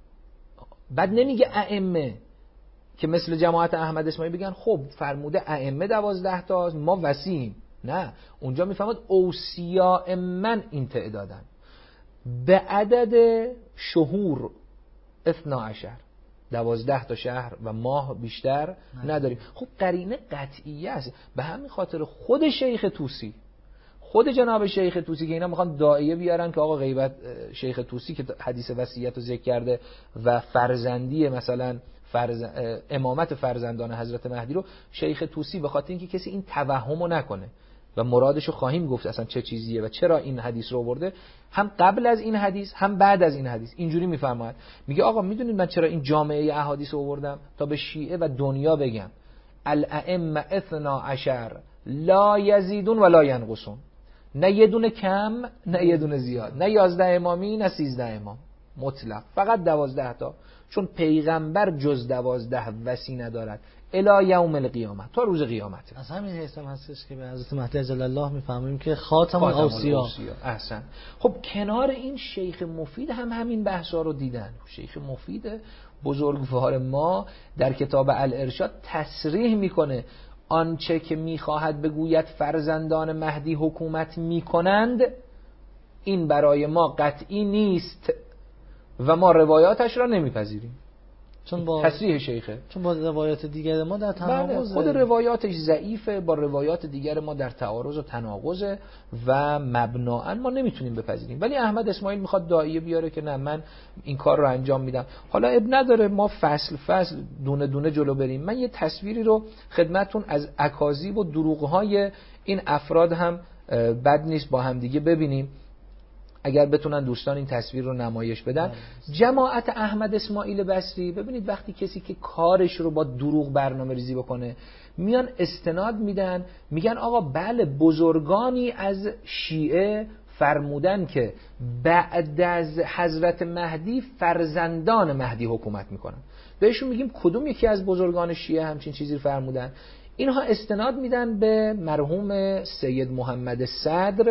بعد نمیگه ائمه که مثل جماعت احمد اسماعیل بگن خب فرموده ائمه دوازده تا ما وسیم، نه، اونجا میفهمد اوصیاء من این تعدادن. به عدد شهور اثنا عشر، دوازده تا شهر و ماه بیشتر نداریم. خب قرینه قطعیه است. به همین خاطر خود شیخ طوسی، خود جناب شیخ طوسی که اینا میخوان داعیه بیارن که آقا غیبت شیخ طوسی که حدیث وصیت رو ذکر کرده و فرزندی مثلا فرز... امامت فرزندان حضرت مهدی رو شیخ طوسی، به خاطر اینکه کسی این توهمو نکنه و مرادشو خواهیم گفت اصلا چه چیزیه و چرا این حدیث رو آورده، هم قبل از این حدیث هم بعد از این حدیث اینجوری میفرماید. میگه آقا میدونید من چرا این جامعه احادیث رو آوردم؟ تا به شیعه و دنیا بگم الائمه اثنا عشر لا یزیدون ولا ینقصون، نه یه دونه کم نه یه دونه زیاد، نه یازده امامی نه سیزده امام، مطلق فقط دوازده تا، چون پیغمبر جز دوازده وصی ندارد الی یوم القیامت، تا روز قیامت. از همین حیث هم هستش که به حضرت مهدی اجل الله میفهمیم که خاتم الاوصیا. احسن. خب کنار این شیخ مفید هم همین بحثا رو دیدن. شیخ مفید بزرگوار ما در کتاب الارشاد تصریح میکنه آنچه که میخواهد بگوید فرزندان مهدی حکومت میکنند این برای ما قطعی نیست و ما روایاتش را نمیپذیریم. چون با تصریح شیخه، چون با روایات دیگر ما در تناقض، خود روایاتش ضعیفه، با روایات دیگر ما در تعارض و تناقض و مبناً ما نمیتونیم بپذیریم. ولی احمد اسماعیل میخواد داعیه بیاره که نه من این کار رو انجام میدم. حالا اب نداره ما فصل فصل دونه دونه جلو بریم. من یه تصویری رو خدمتتون از اکاذیب و دروغ‌های این افراد هم بد نیست با هم دیگه ببینیم، اگر بتونن دوستان این تصویر رو نمایش بدن. جماعت احمد اسماعیل بصری، ببینید وقتی کسی که کارش رو با دروغ برنامه ریزی بکنه میان استناد میدن، میگن آقا بله بزرگانی از شیعه فرمودن که بعد از حضرت مهدی فرزندان مهدی حکومت میکنن. بهشون میگیم کدوم یکی از بزرگان شیعه همچین چیزی فرمودن؟ اینها استناد میدن به مرحوم سید محمد صدر،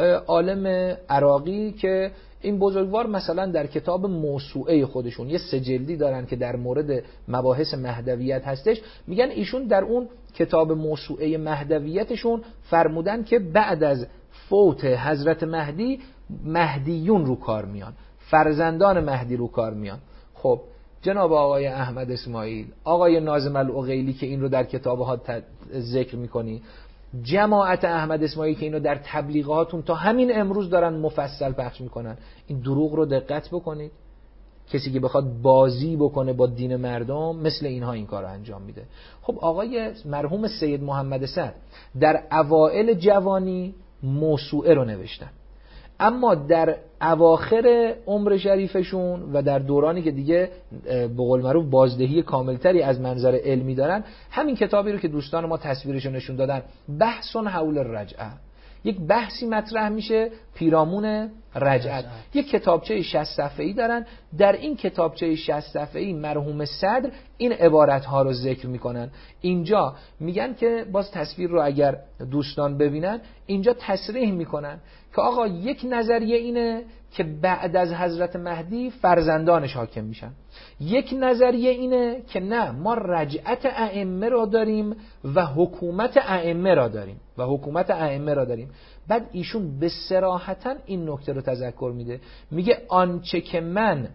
عالم عراقی، که این بزرگوار مثلا در کتاب موسوعه خودشون یه سجلدی دارن که در مورد مباحث مهدویت هستش، میگن ایشون در اون کتاب موسوعه مهدویتشون فرمودن که بعد از فوت حضرت مهدی مهدیون رو کار میان، فرزندان مهدی رو کار میان. خب جناب آقای احمد اسماعیل، آقای ناظم العقیلی که این رو در کتابها ذکر میکنی، جماعت احمد اسماعیل که اینو در تبلیغاتون تا همین امروز دارن مفصل پخش میکنن، این دروغ رو دقت بکنید. کسی که بخواد بازی بکنه با دین مردم مثل اینها این کار رو انجام میده. خب آقای مرحوم سید محمد صدر در اوائل جوانی موسوعه رو نوشتن، اما در اواخر عمر شریفشون و در دورانی که دیگه به قول معروف بازدهی کاملتری از منظر علمی دارن، همین کتابی رو که دوستان ما تصویرش نشون دادن، بحث حول الرجعه، یک بحثی مطرح میشه پیرامون رجعت. یک کتابچه شصت صفحه‌ای دارن، در این کتابچه شصت صفحه‌ای مرحوم صدر این عبارت ها رو ذکر میکنن. اینجا میگن که باز تصویر رو اگر دوستان ببینن، اینجا تصریح میکنن که آقا یک نظریه اینه که بعد از حضرت مهدی فرزندانش حاکم میشن، یک نظریه اینه که نه ما رجعت ائمه را داریم و حکومت ائمه را داریم و حکومت ائمه را داریم. بعد ایشون به صراحتاً این نکته رو تذکر میده، میگه آنچه که من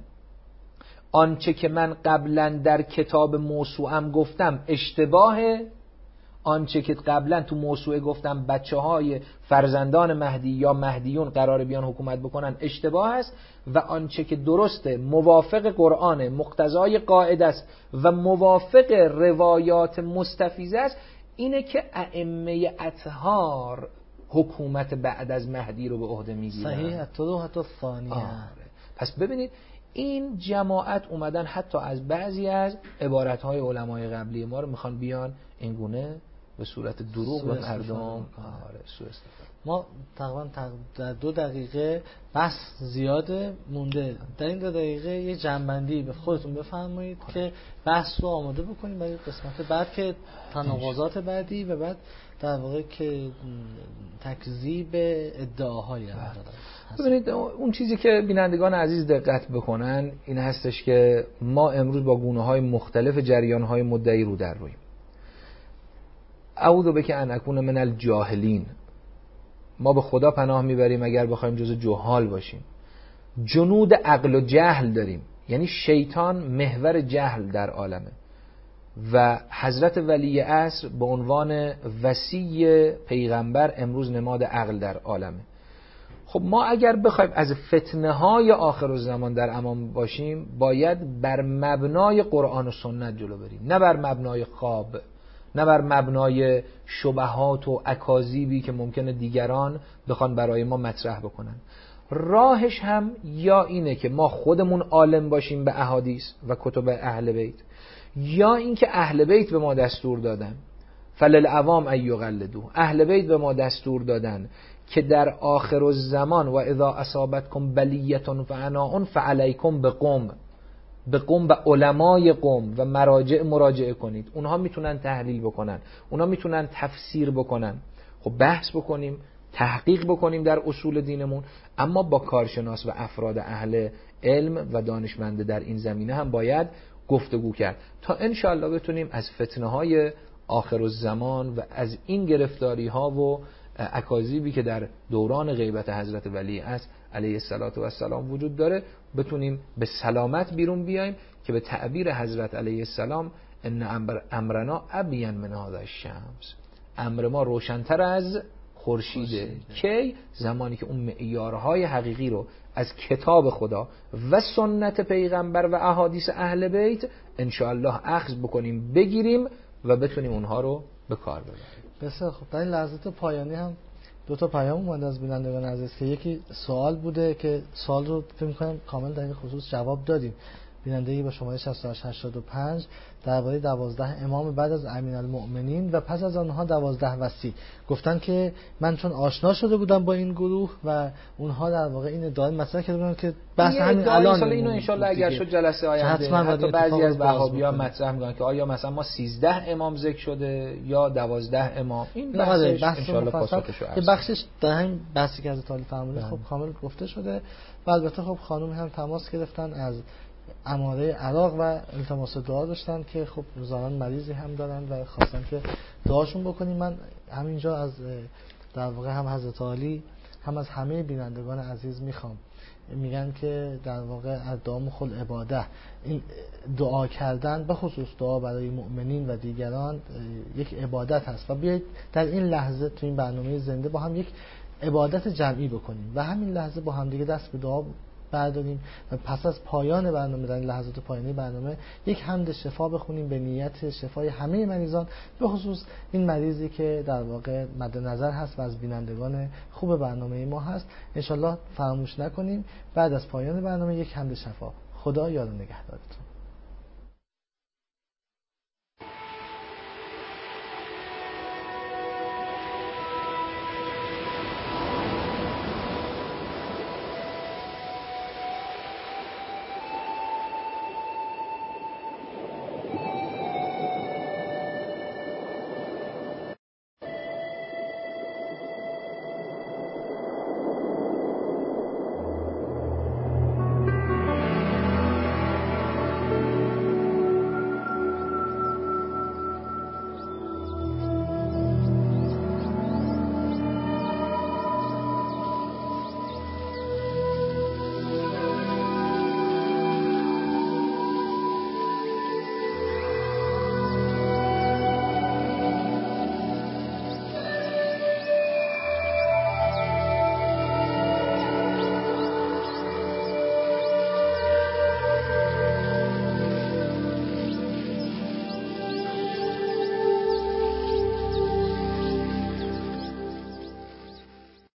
آنچه که من قبلا در کتاب موسوعم گفتم اشتباهه، آنچه که قبلا تو موسوعه گفتم بچه های فرزندان مهدی یا مهدیون قرار بیان حکومت بکنن اشتباه است، و آنچه که درسته موافق قرآن، مقتضای قاعده است و موافق روایات مستفیضه است، اینه که ائمه اطهار حکومت بعد از مهدی رو به عهده میگیرن. صحیح، تو حتی ثانیه. پس ببینید این جماعت اومدن حتی از بعضی از عبارت‌های علمای قبلی ما رو میخوان بیان این گونه به صورت دروغ به مردم آره سوء استفاده. ما تقریبا در دو دقیقه بحث زیاده مونده، در این دو دقیقه یه جنبندی به خودتون بفرمایید که بحث رو آماده بکنیم برای قسمت بعد که تناقضات بعدی و بعد در واقع که تکذیب ادعاهای ببینید اون چیزی که بینندگان عزیز دقت بکنن این هستش که ما امروز با گونه‌های مختلف جریان‌های مدعی رو در رویم. اعوذ بک ان اکون من الجاهلین، ما به خدا پناه میبریم اگر بخوایم جز جهال باشیم. جنود عقل و جهل داریم، یعنی شیطان محور جهل در عالمه و حضرت ولی عصر به عنوان وصی پیغمبر امروز نماد عقل در عالمه. خب ما اگر بخوایم از فتنه های آخر الزمان در امان باشیم باید بر مبنای قرآن و سنت جلو بریم، نه بر مبنای خواب، نه بر مبنای شبهات و اکاذیبی که ممکنه دیگران بخوان برای ما مطرح بکنن. راهش هم یا اینه که ما خودمون عالم باشیم به احادیث و کتب اهل بیت، یا اینکه اهل بیت به ما دستور دادن فللعوام ان یقلدوه، اهل بیت به ما دستور دادن که در آخر الزمان و اذا اصابتکم بلیة فعناء فعلیکم بقوم، به قوم و علمای قوم و مراجع مراجعه کنید، اونها میتونن تحلیل بکنن، اونها میتونن تفسیر بکنن. خب بحث بکنیم، تحقیق بکنیم در اصول دینمون، اما با کارشناس و افراد اهل علم و دانشمند در این زمینه هم باید گفتگو کرد تا انشاءالله بتونیم از فتنه های آخر الزمان و از این گرفتاری ها و اکاذیبی که در دوران غیبت حضرت ولی است علیه الصلاه و السلام وجود داره بتونیم به سلامت بیرون بیایم که به تعبیر حضرت علیه السلام ان امر امرنا ابین من هذا الشمس، امر ما روشن‌تر از خورشیده. کی؟ زمانی که اون معیارهای حقیقی رو از کتاب خدا و سنت پیغمبر و احادیث اهل بیت ان شاء الله اخذ بکنیم، بگیریم و بتونیم اونها رو به کار ببریم. بسیار خب. در این لحظات پایانی هم دو تا پیام اومده از بینندگان عزیز که یکی سوال بوده که سوال رو فکر می‌کنم کامل در این خصوص جواب دادیم. بینندگی با شماره شصت و هشت هشتاد و پنج درباره دوازده امام بعد از امین المؤمنین و پس از آنها دوازده وصی گفتن که من چون آشنا شده بودم با این گروه و اونها در واقع این ادعا مطرح کرده بودن که بحث همین الان اینو ان شاء الله اگر شد جلسه آینده حتی بعضی از وهابیان مطرح می‌کنن که آیا مثلا ما سیزده امام ذکر شده یا دوازده امام. این بحثش ان شاء الله پاسخش که بخشش در همین بحثی که از تعالی فرمودید خب کامل گفته شده و البته خب خانم هم تماس گرفتن از اماره عراق و التماس دعا داشتن که خب زاران مریضی هم دارن و خواستن که دعاشون بکنیم. من همینجا از در واقع هم حضرت عالی هم از همه بینندگان عزیز میخوام، میگن که در واقع از دعا خل عباده، این دعا کردن به خصوص دعا برای مؤمنین و دیگران یک عبادت هست و بیایید در این لحظه تو این برنامه زنده با هم یک عبادت جمعی بکنیم و همین لحظه با هم دیگه دست به دعا برداریم و پس از پایان برنامه در این لحظات پایانی برنامه یک حمد شفا بخونیم به نیت شفای همه مریضان، به خصوص این مریضی که در واقع مد نظر هست و از بینندگان خوب برنامه ما هست. انشالله فراموش نکنیم بعد از پایان برنامه یک حمد شفا. خدا یاد و نگهدارتون.